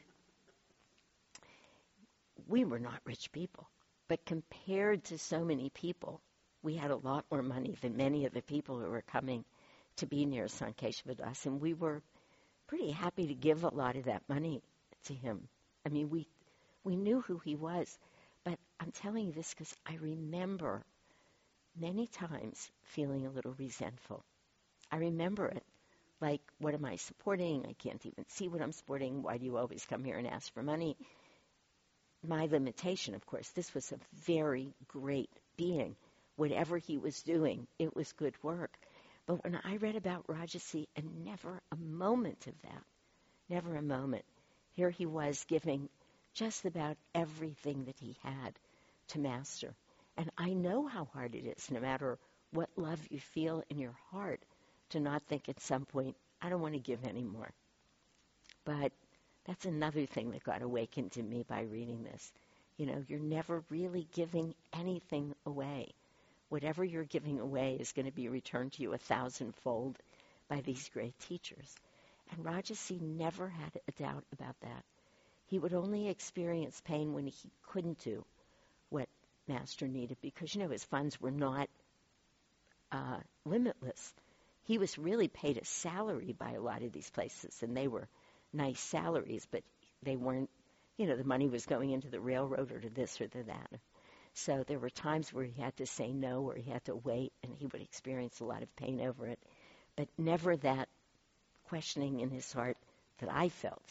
we were not rich people. But compared to so many people, we had a lot more money than many of the people who were coming to be near Sankeshvadas. And we were pretty happy to give a lot of that money to him. I mean, we knew who he was. But I'm telling you this because I remember many times feeling a little resentful. I remember it. Like, what am I supporting? I can't even see what I'm supporting. Why do you always come here and ask for money? My limitation, of course, this was a very great being. Whatever he was doing, it was good work. But when I read about Rajarsi, and never a moment of that, never a moment, here he was giving just about everything that he had to Master. And I know how hard it is, no matter what love you feel in your heart, to not think at some point, I don't want to give anymore. But that's another thing that got awakened in me by reading this. You know, you're never really giving anything away. Whatever you're giving away is going to be returned to you 1,000-fold by these great teachers. And Rajarsi never had a doubt about that. He would only experience pain when he couldn't do what Master needed because, you know, his funds were not limitless. He was really paid a salary by a lot of these places, and they were nice salaries, but they weren't, you know, the money was going into the railroad or to this or to that. So there were times where he had to say no or he had to wait, and he would experience a lot of pain over it, but never that questioning in his heart that I felt.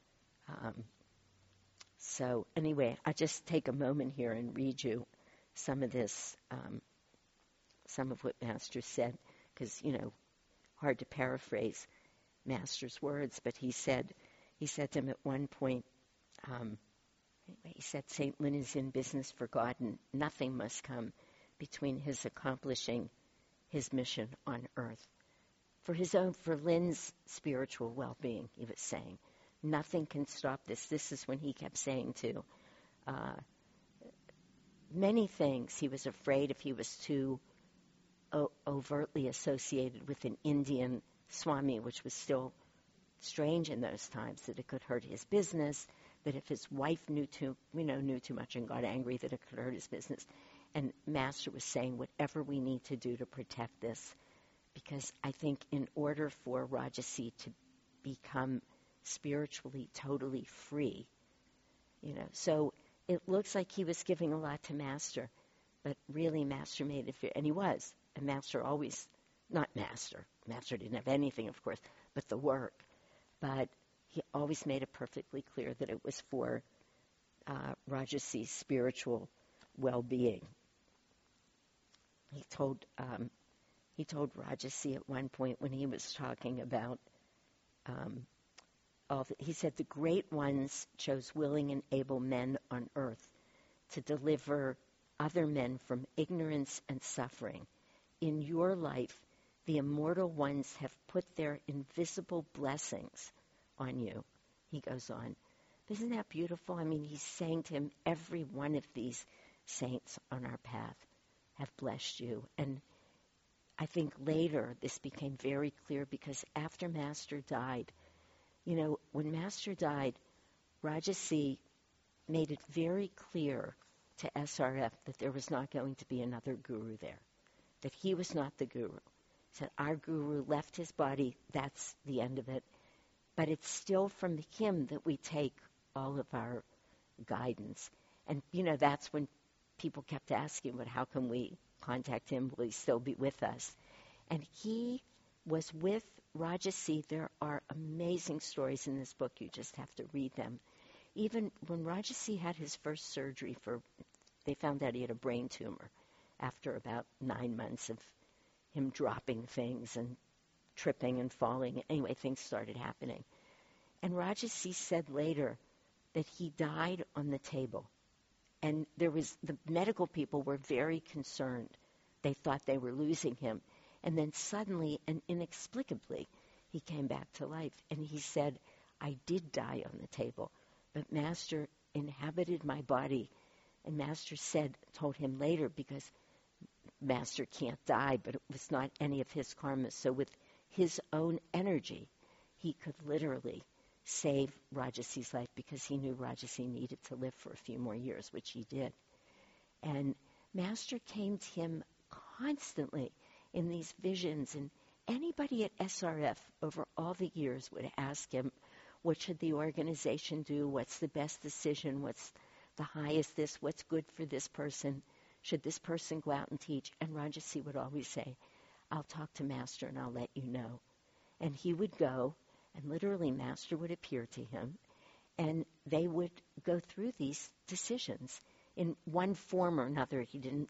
So anyway, I'll just take a moment here and read you some of this, some of what Master said, because, you know, hard to paraphrase Master's words, but he said to him at one point, he said, St. Lin is in business for God, and nothing must come between his accomplishing his mission on earth. For Lin's spiritual well-being, he was saying, nothing can stop this. This is when he kept saying to many things. He was afraid if he was too overtly associated with an Indian Swami, which was still strange in those times, that it could hurt his business, that if his wife knew too much and got angry, that it could hurt his business. And Master was saying, whatever we need to do to protect this, because I think in order for Rajarsi to become spiritually totally free, you know, so it looks like he was giving a lot to Master, but really Master made it fair, and he was. And Master always, not Master didn't have anything, of course, but the work. But he always made it perfectly clear that it was for Rajarsi's spiritual well-being. He told Rajarsi at one point when he was talking about he said, the great ones chose willing and able men on earth to deliver other men from ignorance and suffering. In your life, the immortal ones have put their invisible blessings on you. He goes on. Isn't that beautiful? I mean, he's saying to him, every one of these saints on our path have blessed you. And I think later this became very clear because after Master died, you know, when Master died, Rajarsi made it very clear to SRF that there was not going to be another guru there, that he was not the guru. He said, our guru left his body, that's the end of it. But it's still from him that we take all of our guidance. And, you know, that's when people kept asking, but how can we contact him? Will he still be with us? And he was with Rajarsi. There are amazing stories in this book. You just have to read them. Even when Rajarsi had his first surgery they found out he had a brain tumor after about 9 months of him dropping things and tripping and falling. Anyway, things started happening. And Rajarsi said later that he died on the table. And the medical people were very concerned. They thought they were losing him. And then suddenly and inexplicably, he came back to life. And he said, I did die on the table, but Master inhabited my body. And Master told him later, because Master can't die, but it was not any of his karma. So with his own energy, he could literally save Rajasi's life because he knew Rajasi needed to live for a few more years, which he did. And Master came to him constantly in these visions, and anybody at SRF over all the years would ask him, what should the organization do? What's the best decision? What's the highest this? What's good for this person? Should this person go out and teach? And Rajasi would always say, I'll talk to Master and I'll let you know. And he would go, and literally Master would appear to him, and they would go through these decisions in one form or another.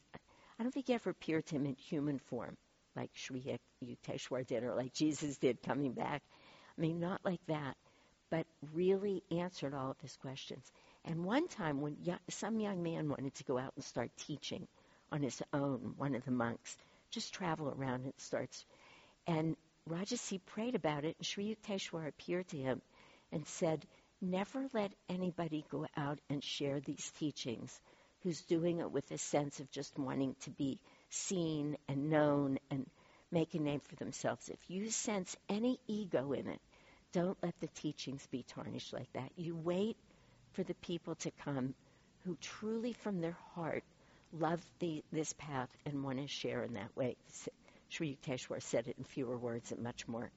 I don't think he ever appeared to him in human form, like Sri Yukteswar did, or like Jesus did coming back. I mean, not like that, but really answered all of his questions. And one time when some young man wanted to go out and start teaching on his own, one of the monks, just travel around and starts. And Rajasi prayed about it, and Sri Yukteswar appeared to him and said, never let anybody go out and share these teachings who's doing it with a sense of just wanting to be seen and known and make a name for themselves. If you sense any ego in it, don't let the teachings be tarnished like that. You wait for the people to come who truly from their heart love this path and want to share in that way. Sri Yukteswar said it in fewer words and much more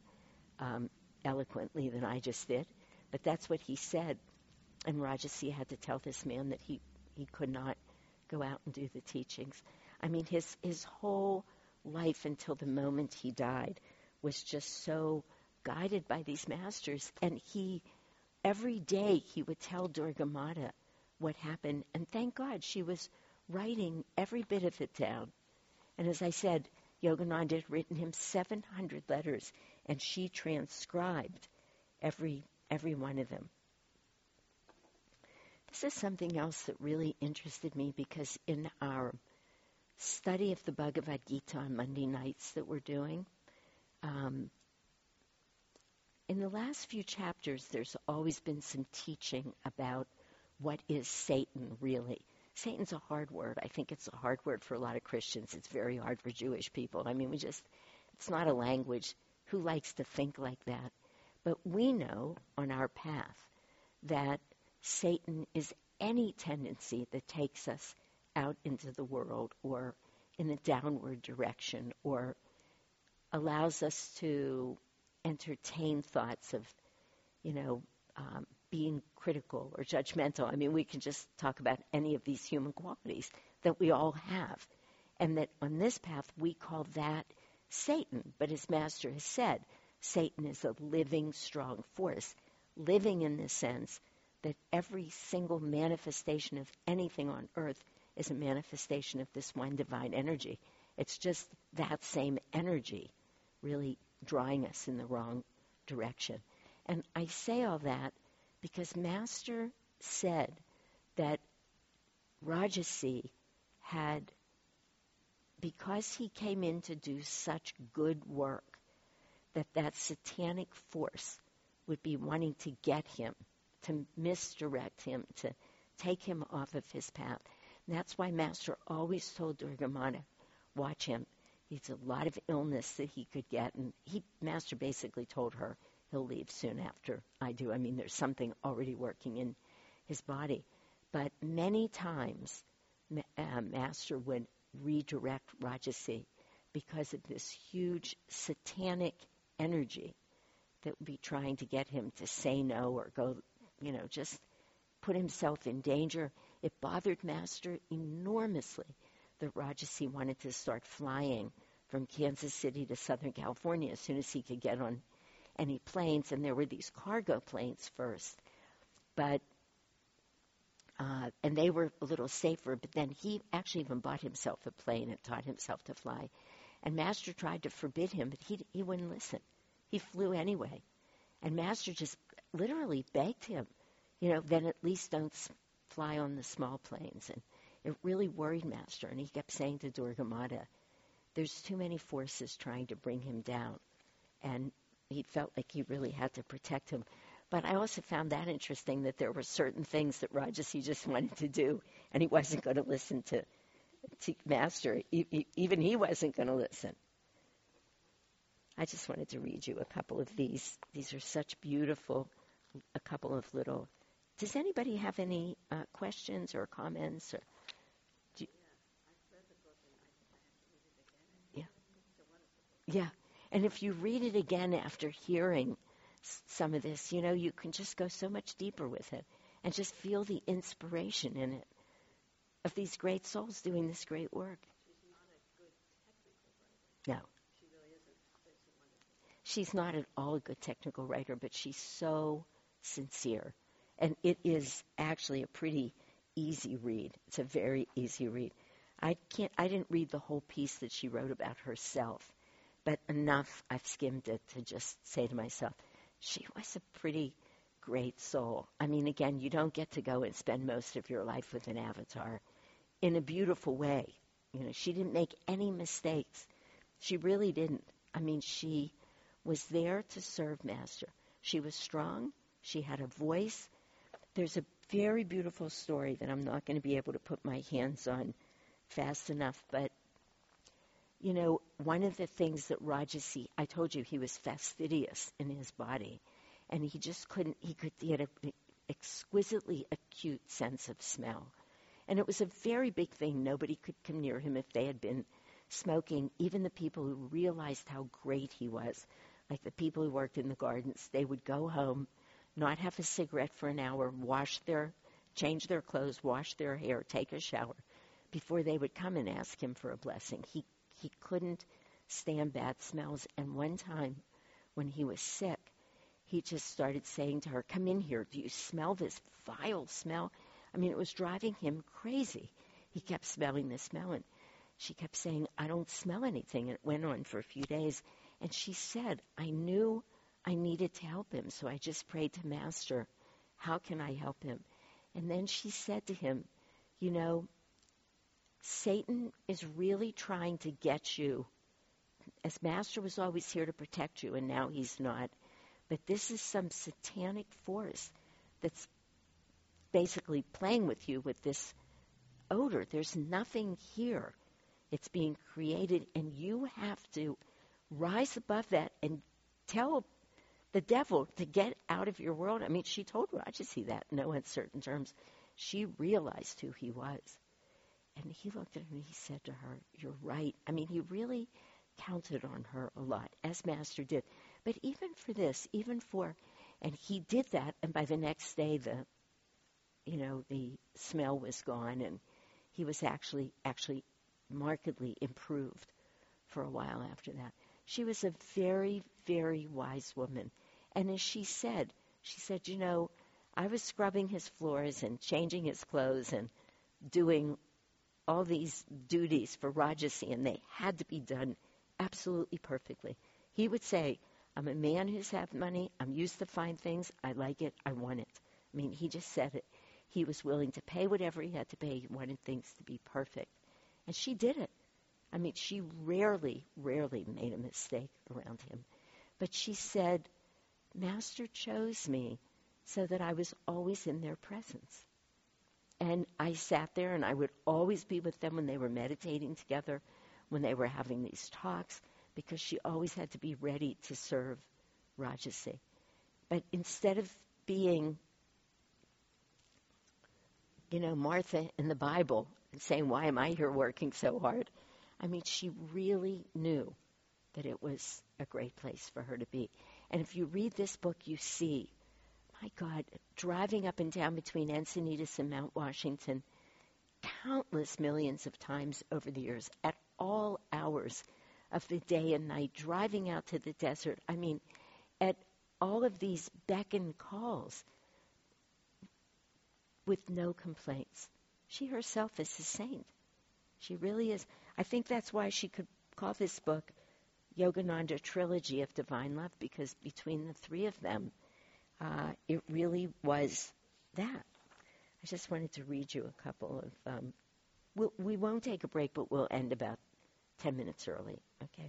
eloquently than I just did. But that's what he said. And Rajasi had to tell this man that he could not go out and do the teachings. I mean, his whole life until the moment he died was just so guided by these masters. And every day he would tell Durga Mata what happened. And thank God she was writing every bit of it down. And as I said, Yogananda had written him 700 letters, and she transcribed every one of them. This is something else that really interested me, because in our study of the Bhagavad Gita on Monday nights that we're doing, in the last few chapters, there's always been some teaching about what is Satan really. Satan's a hard word. I think it's a hard word for a lot of Christians. It's very hard for Jewish people. I mean, it's not a language. Who likes to think like that? But we know on our path that Satan is any tendency that takes us out into the world or in a downward direction, or allows us to entertain thoughts of, being critical or judgmental. I mean, we can just talk about any of these human qualities that we all have. And that on this path, we call that Satan. But as Master has said, Satan is a living, strong force. Living in the sense that every single manifestation of anything on earth is a manifestation of this one divine energy. It's just that same energy really drawing us in the wrong direction. And I say all that because Master said that Rajasi had, because he came in to do such good work, that satanic force would be wanting to get him, to misdirect him, to take him off of his path. And that's why Master always told Durga Mata, watch him. He's a lot of illness that he could get. And Master basically told her, he'll leave soon after I do. I mean, there's something already working in his body. But many times, Master would redirect Rajasi because of this huge satanic energy that would be trying to get him to say no or go, just put himself in danger. It bothered Master enormously that Rajasi wanted to start flying from Kansas City to Southern California as soon as he could get on any planes. And there were these cargo planes first. But and they were a little safer, but then he actually even bought himself a plane and taught himself to fly. And Master tried to forbid him, but he wouldn't listen. He flew anyway. And Master just literally begged him, then at least don't fly on the small planes. And it really worried Master. And he kept saying to Durga Mata, there's too many forces trying to bring him down. And he felt like he really had to protect him. But I also found that interesting, that there were certain things that Rajasi just wanted to do, and he wasn't going to listen to Master, even he wasn't going to listen. I just wanted to read you a couple of these. These are such beautiful, a couple of little. Does anybody have any questions or comments? Or do you, yeah, yeah. And if you read it again after hearing some of this, you can just go so much deeper with it and just feel the inspiration in it of these great souls doing this great work. No. She's not at all a good technical writer, but she's so sincere. And it is actually a pretty easy read. It's a very easy read. I didn't read the whole piece that she wrote about herself, but enough I've skimmed it to just say to myself, she was a pretty great soul. I mean, again, you don't get to go and spend most of your life with an avatar in a beautiful way. She didn't make any mistakes. She really didn't. I mean, she was there to serve Master. She was strong. She had a voice. There's a very beautiful story that I'm not going to be able to put my hands on fast enough, but, one of the things that Rajasi, I told you he was fastidious in his body, and he just he had an exquisitely acute sense of smell. And it was a very big thing. Nobody could come near him if they had been smoking. Even the people who realized how great he was, like the people who worked in the gardens, they would go home, not have a cigarette for an hour, change their clothes, wash their hair, take a shower, before they would come and ask him for a blessing. He couldn't stand bad smells. And one time when he was sick, he just started saying to her, "Come in here. Do you smell this vile smell?" I mean, it was driving him crazy. He kept smelling the smell, and she kept saying, "I don't smell anything." And it went on for a few days. And she said, "I knew I needed to help him, so I just prayed to Master, how can I help him?" And then she said to him, Satan is really trying to get you, as Master was always here to protect you, and now he's not. But this is some satanic force that's basically playing with you with this odor. There's nothing here. It's being created, and you have to rise above that and tell the devil to get out of your world. I mean, she told Rajasi that in no uncertain terms. She realized who he was. And he looked at her and he said to her, "You're right." I mean, he really counted on her a lot, as Master did. But even for this, and he did that, and by the next day, the smell was gone, and he was actually markedly improved for a while after that. She was a very, very wise woman. And as she said, I was scrubbing his floors and changing his clothes and doing all these duties for Rajasi, and they had to be done absolutely perfectly. He would say, "I'm a man who's had money. I'm used to fine things. I like it. I want it." I mean, he just said it. He was willing to pay whatever he had to pay. He wanted things to be perfect. And she did it. I mean, she rarely made a mistake around him. But she said, "Master chose me so that I was always in their presence." And I sat there, and I would always be with them when they were meditating together, when they were having these talks, because she always had to be ready to serve Rajasi. But instead of being, Martha in the Bible and saying, "Why am I here working so hard?" I mean, she really knew that it was a great place for her to be. And if you read this book, you see, my God, driving up and down between Encinitas and Mount Washington countless millions of times over the years, at all hours of the day and night, driving out to the desert. I mean, at all of these beck and calls with no complaints. She herself is a saint. She really is. I think that's why she could call this book Yogananda Trilogy of Divine Love, because between the three of them, it really was that. I just wanted to read you a couple of, we won't take a break, but we'll end about 10 minutes early, okay?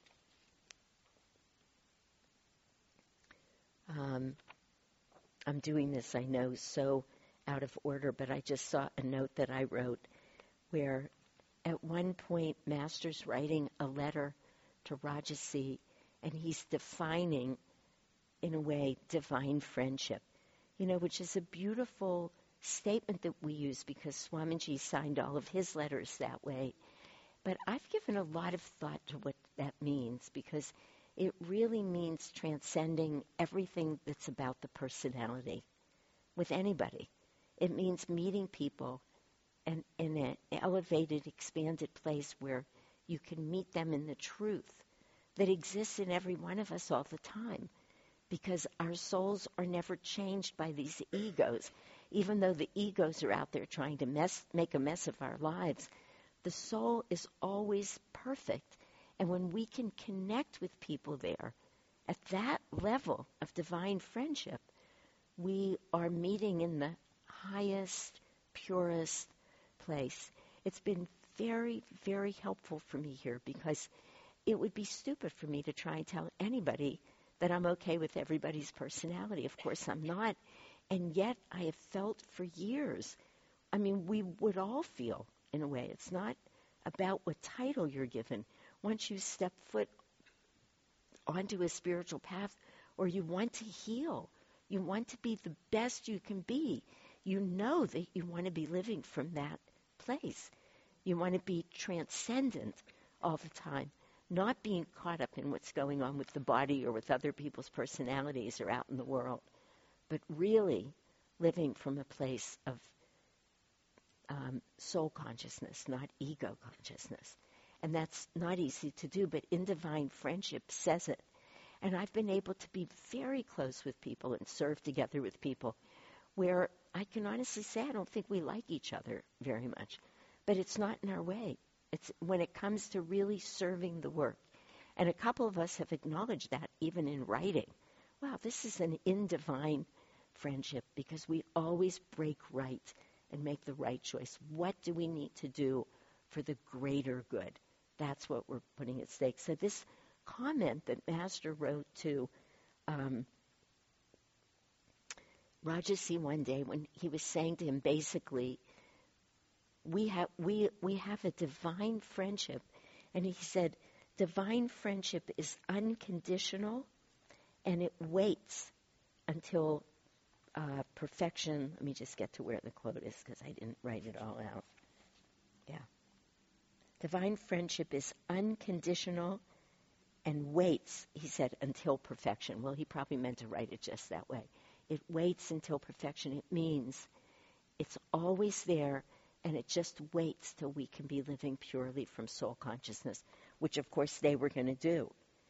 I'm doing this, I know, so out of order, but I just saw a note that I wrote where at one point, Master's writing a letter to Rajasi, and he's defining, in a way, divine friendship, which is a beautiful statement that we use because Swamiji signed all of his letters that way. But I've given a lot of thought to what that means because it really means transcending everything that's about the personality with anybody. It means meeting people and in an elevated, expanded place where you can meet them in the truth that exists in every one of us all the time, because our souls are never changed by these egos. Even though the egos are out there trying to make a mess of our lives, the soul is always perfect. And when we can connect with people there at that level of divine friendship, we are meeting in the highest, purest place. It's been very, very helpful for me here because it would be stupid for me to try and tell anybody that I'm okay with everybody's personality. Of course I'm not. And yet I have felt for years. I mean, we would all feel, in a way. It's not about what title you're given. Once you step foot onto a spiritual path, or you want to heal, you want to be the best you can be, you know that you want to be living from that place. You want to be transcendent all the time, not being caught up in what's going on with the body or with other people's personalities or out in the world, but really living from a place of soul consciousness, not ego consciousness. And that's not easy to do, but in divine friendship says it. And I've been able to be very close with people and serve together with people where I can honestly say I don't think we like each other very much. But it's not in our way. It's when it comes to really serving the work. And a couple of us have acknowledged that even in writing. Wow, this is an in-divine friendship because we always break right and make the right choice. What do we need to do for the greater good? That's what we're putting at stake. So this comment that Master wrote to Rajasi one day when he was saying to him, basically, we have a divine friendship. And he said, divine friendship is unconditional and it waits until perfection. Let me just get to where the quote is because I didn't write it all out. Yeah. Divine friendship is unconditional and waits, he said, until perfection. Well, he probably meant to write it just that way. It waits until perfection. It means it's always there, and it just waits till we can be living purely from soul consciousness, which, of course, they were going to do.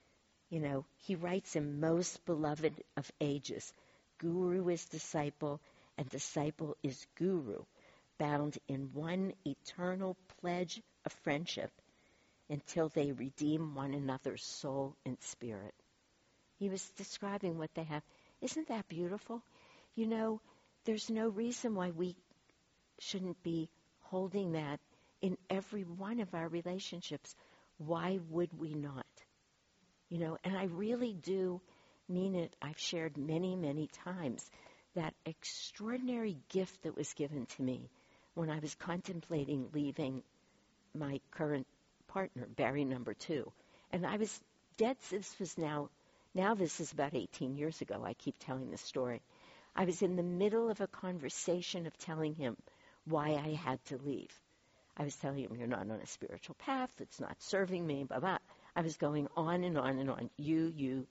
He writes in Most Beloved of Ages, Guru is disciple, and disciple is guru, bound in one eternal pledge of friendship until they redeem one another's soul and spirit. He was describing what they have. Isn't that beautiful? There's no reason why we shouldn't be holding that in every one of our relationships. Why would we not? And I really do mean it. I've shared many, many times that extraordinary gift that was given to me when I was contemplating leaving my current partner, Barry number 2. And I was dead. This was now this is about 18 years ago. I keep telling this story. I was in the middle of a conversation of telling him why I had to leave. I was telling him, you're not on a spiritual path. It's not serving me, blah, blah. I was going on and on and on. You.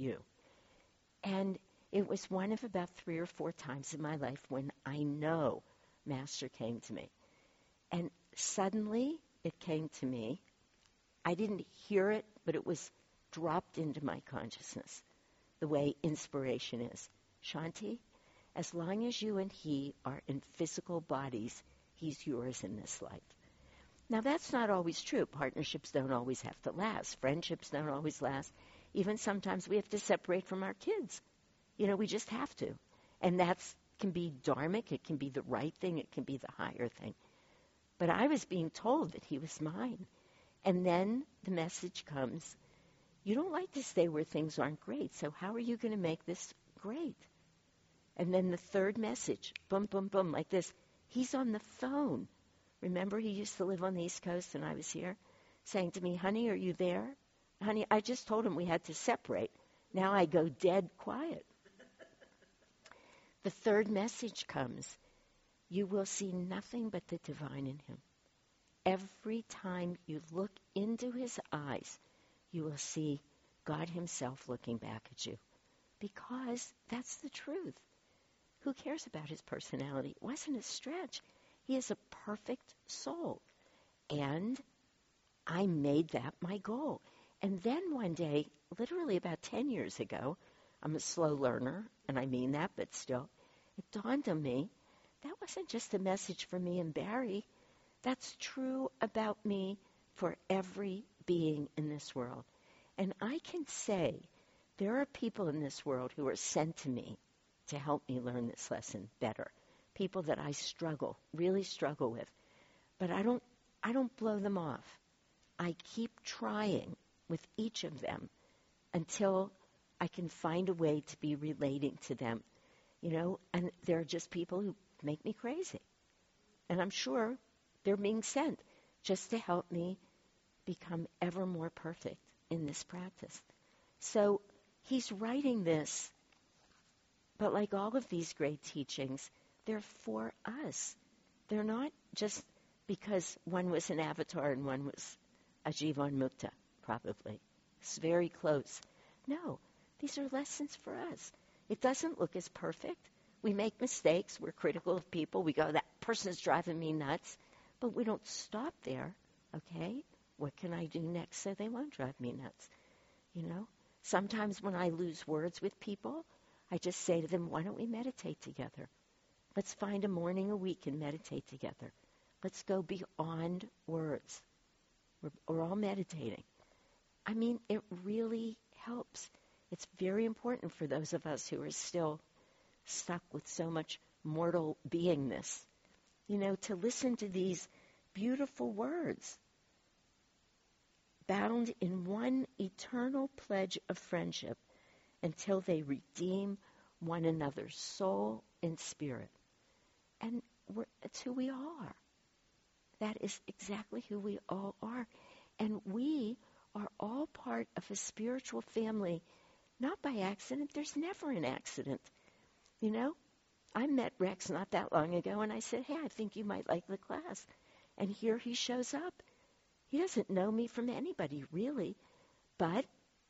And it was one of about 3 or 4 times in my life when I know Master came to me. And suddenly it came to me. I didn't hear it, but it was dropped into my consciousness, the way inspiration is. Shanti, as long as you and he are in physical bodies, he's yours in this life. Now, that's not always true. Partnerships don't always have to last. Friendships don't always last. Even sometimes we have to separate from our kids. We just have to. And that can be dharmic. It can be the right thing. It can be the higher thing. But I was being told that he was mine. And then the message comes, you don't like to stay where things aren't great, so how are you going to make this great? And then the third message, boom, boom, boom, like this. He's on the phone Remember, he used to live on the East Coast and I was here, saying to me, honey, are you there? Honey, I just told him we had to separate. Now I go dead quiet. The third message comes. You will see nothing but the divine in him. Every time you look into his eyes, you will see God himself looking back at you. Because that's the truth. Who cares about his personality? It wasn't a stretch. He is a perfect soul. And I made that my goal. And then one day, literally about 10 years ago, I'm a slow learner, and I mean that, but still, it dawned on me, that wasn't just a message for me and Barry. That's true about me for every being in this world. And I can say there are people in this world who are sent to me to help me learn this lesson better. People that I really struggle with. But I don't blow them off. I keep trying with each of them until I can find a way to be relating to them. And they're just people who make me crazy. And I'm sure they're being sent just to help me become ever more perfect in this practice. So he's writing this, but like all of these great teachings, they're for us. They're not just because one was an avatar and one was a Jivan Mukta, probably. It's very close. No, these are lessons for us. It doesn't look as perfect. We make mistakes. We're critical of people. We go, that person's driving me nuts. But we don't stop there, okay? What can I do next so they won't drive me nuts? Sometimes when I lose words with people, I just say to them, why don't we meditate together? Let's find a morning a week and meditate together. Let's go beyond words. We're all meditating. I mean, it really helps. It's very important for those of us who are still stuck with so much mortal beingness, to listen to these beautiful words. Bound in one eternal pledge of friendship until they redeem one another's soul and spirit. And it's who we are. That is exactly who we all are. And we are all part of a spiritual family, not by accident. There's never an accident. I met Rex not that long ago, and I said, hey, I think you might like the class. And here he shows up. He doesn't know me from anybody, really. But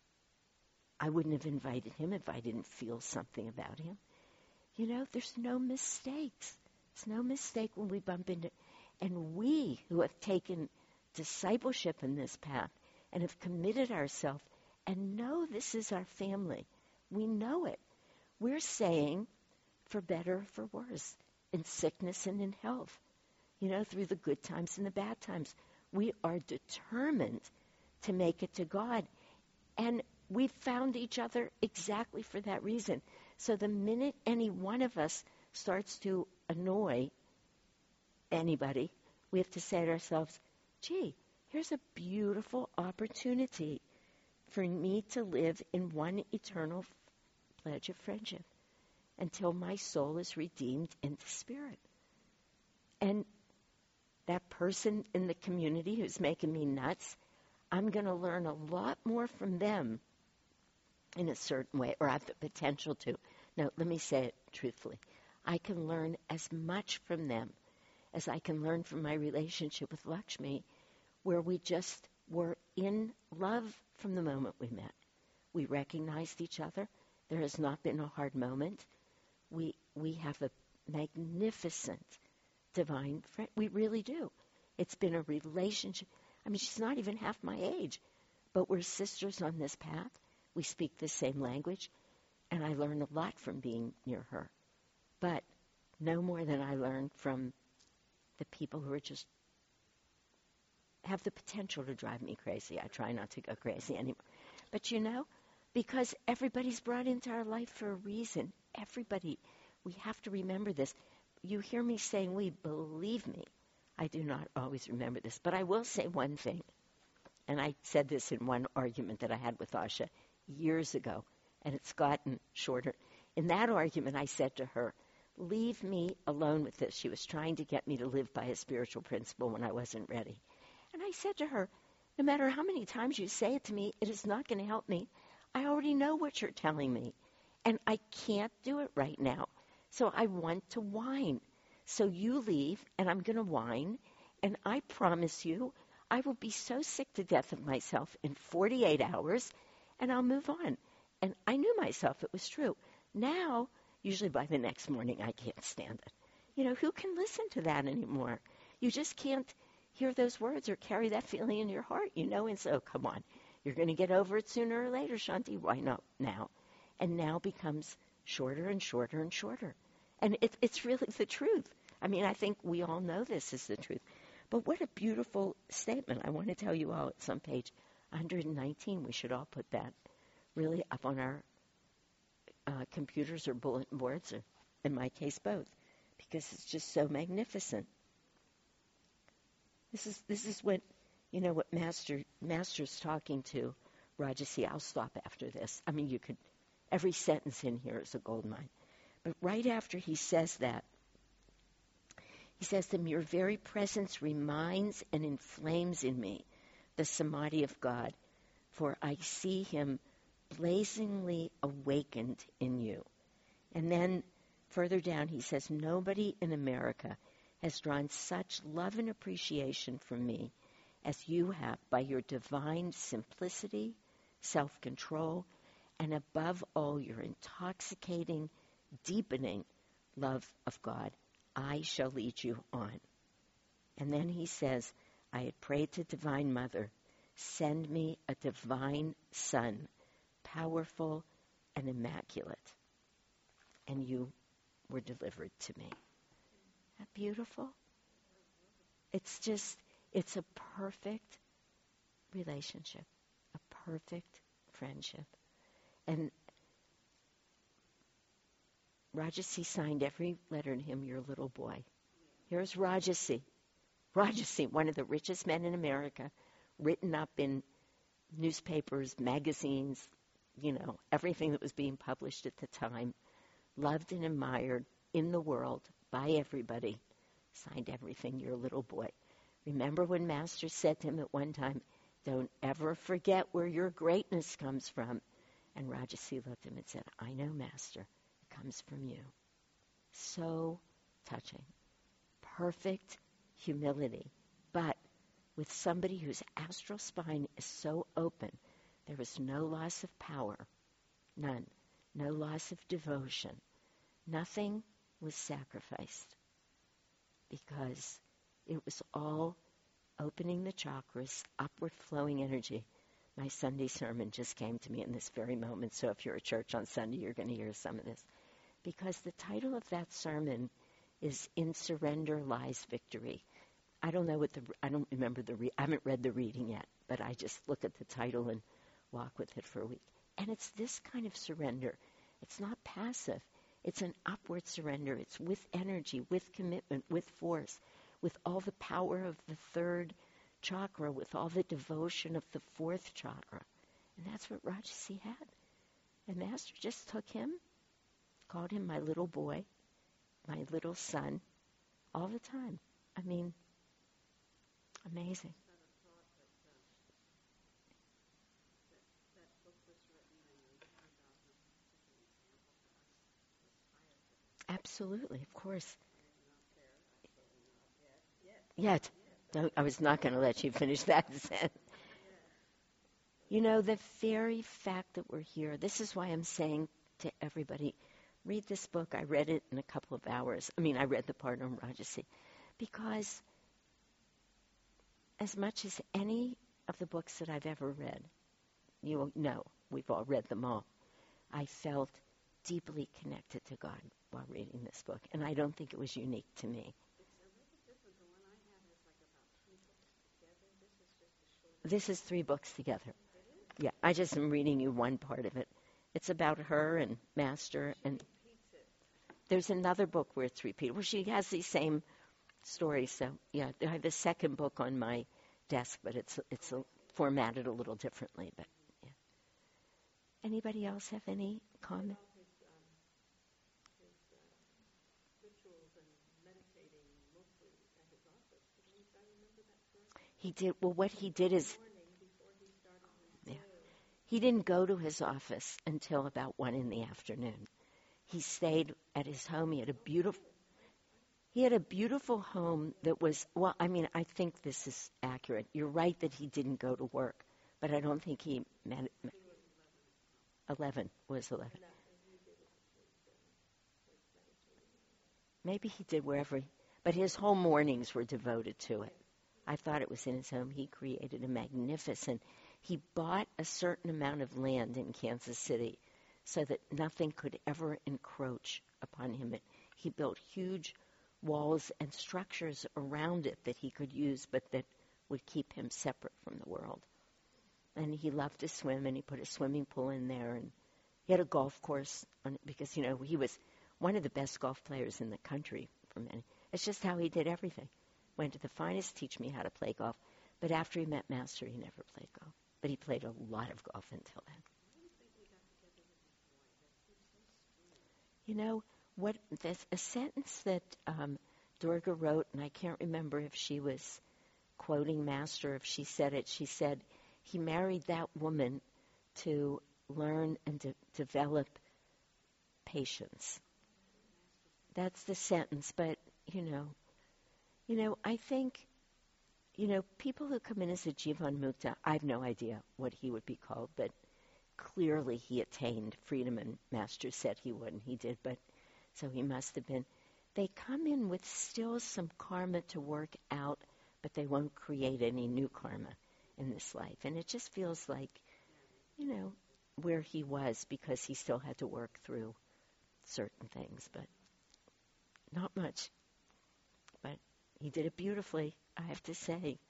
I wouldn't have invited him if I didn't feel something about him. There's no mistakes. It's no mistake when we bump into. And we who have taken discipleship in this path and have committed ourselves and know this is our family, we know it. We're saying, for better, for worse, in sickness and in health, through the good times and the bad times. We are determined to make it to God. And we've found each other exactly for that reason. So the minute any one of us starts to annoy anybody, we have to say to ourselves, gee, here's a beautiful opportunity for me to live in one eternal pledge of friendship until my soul is redeemed into spirit. And that person in the community who's making me nuts, I'm going to learn a lot more from them in a certain way, or I have the potential to. No, let me say it truthfully. I can learn as much from them as I can learn from my relationship with Lakshmi, where we just were in love from the moment we met. We recognized each other. There has not been a hard moment. We have a magnificent divine friend. We really do. It's been a relationship. I mean, she's not even half my age, but we're sisters on this path. We speak the same language, and I learn a lot from being near her. But no more than I learned from the people who are just have the potential to drive me crazy. I try not to go crazy anymore. But because everybody's brought into our life for a reason. Everybody. We have to remember this. You hear me saying we, believe me. I do not always remember this. But I will say one thing. And I said this in one argument that I had with Asha years ago. And it's gotten shorter. In that argument, I said to her, leave me alone with this. She was trying to get me to live by a spiritual principle when I wasn't ready. And I said to her, no matter how many times you say it to me, it is not going to help me. I already know what you're telling me, and I can't do it right now. So I want to whine. So you leave, and I'm going to whine, and I promise you I will be so sick to death of myself in 48 hours, and I'll move on. And I knew myself. It was true. Now, usually by the next morning, I can't stand it. You know, who can listen to that anymore? You just can't hear those words or carry that feeling in your heart, you know, and so, come on. You're going to get over it sooner or later, Shanti. Why not now? And now becomes shorter and shorter and shorter. And it's really the truth. I mean, I think we all know this is the truth. But what a beautiful statement. I want to tell you all, it's on page 119. We should all put that really up on our computers or bulletin boards, or in my case, both, because it's just so magnificent. This is what, you know, what Master's talking to Rajasi. I'll stop after this. I mean, you could, every sentence in here is a gold mine. But right after he says that, he says to him, your very presence reminds and inflames in me the samadhi of God, for I see him blazingly awakened in you. And then further down he says, nobody in America has drawn such love and appreciation from me as you have by your divine simplicity, self-control, and above all, your intoxicating, deepening love of God. I shall lead you on. And then he says, I had prayed to Divine Mother, send me a divine son, powerful and immaculate. And you were delivered to me. Isn't that beautiful? It's just, it's a perfect relationship, a perfect friendship. And Rajasi signed every letter to him, your little boy. Here's Rajasi. Rajasi, one of the richest men in America, written up in newspapers, magazines, you know, everything that was being published at the time, loved and admired in the world by everybody, signed everything, your little boy. Remember when Master said to him at one time, don't ever forget where your greatness comes from. And Rajasi looked at him and said, I know, Master, it comes from you. So touching. Perfect humility. But with somebody whose astral spine is so open, there was no loss of power, none, no loss of devotion. Nothing was sacrificed because it was all opening the chakras, upward flowing energy. My Sunday sermon just came to me in this very moment, so if you're at church on Sunday, you're going to hear some of this. Because the title of that sermon is In Surrender Lies Victory. I don't know I don't remember I haven't read the reading yet, but I just look at the title and walk with it for a week. And it's this kind of surrender. It's not passive. It's an upward surrender. It's with energy, with commitment, with force, with all the power of the third chakra, with all the devotion of the fourth chakra. And that's what Rajasi had. And Master just took him, called him my little boy, my little son, all the time. I mean, amazing. Absolutely, of course. Yet. No, I was not going to let you finish that sentence. You know, the very fact that we're here, this is why I'm saying to everybody, read this book. I read it in a couple of hours. I mean, I read the part on Rajasi. Because as much as any of the books that I've ever read, you know, we've all read them all, I felt deeply connected to God while reading this book. And I don't think it was unique to me. This is 3 books together. Yeah, I just am reading you one part of it. It's about her and Master, and there's another book where it's repeated. Well, she has these same stories. So yeah, I have the second book on my desk, but it's formatted a little differently. But yeah. Anybody else have any comment? He did, well, what he did is, yeah, he didn't go to his office until about 1 in the afternoon. He stayed at his home. He had a beautiful home that was, well, I mean, I think this is accurate. You're right that he didn't go to work, but I don't think he met 11 was 11. Maybe he did wherever, but his whole mornings were devoted to it. I thought it was in his home. He created a magnificent, he bought a certain amount of land in Kansas City so that nothing could ever encroach upon him. He built huge walls and structures around it that he could use, but that would keep him separate from the world. And he loved to swim, and he put a swimming pool in there, and he had a golf course on it because, he was one of the best golf players in the country for many. It's just how he did everything. Went to the finest, teach me how to play golf. But after he met Master, he never played golf. But he played a lot of golf until then. There's a sentence that Durga wrote, and I can't remember if she was quoting Master, if she said it. She said, he married that woman to learn and to develop patience. That's the sentence, but, I think, people who come in as a Jivan Mukta, I have no idea what he would be called, but clearly he attained freedom, and Master said he would, and he did, but so he must have been. They come in with still some karma to work out, but they won't create any new karma in this life. And it just feels like, where he was, because he still had to work through certain things, but not much. But he did it beautifully, I have to say.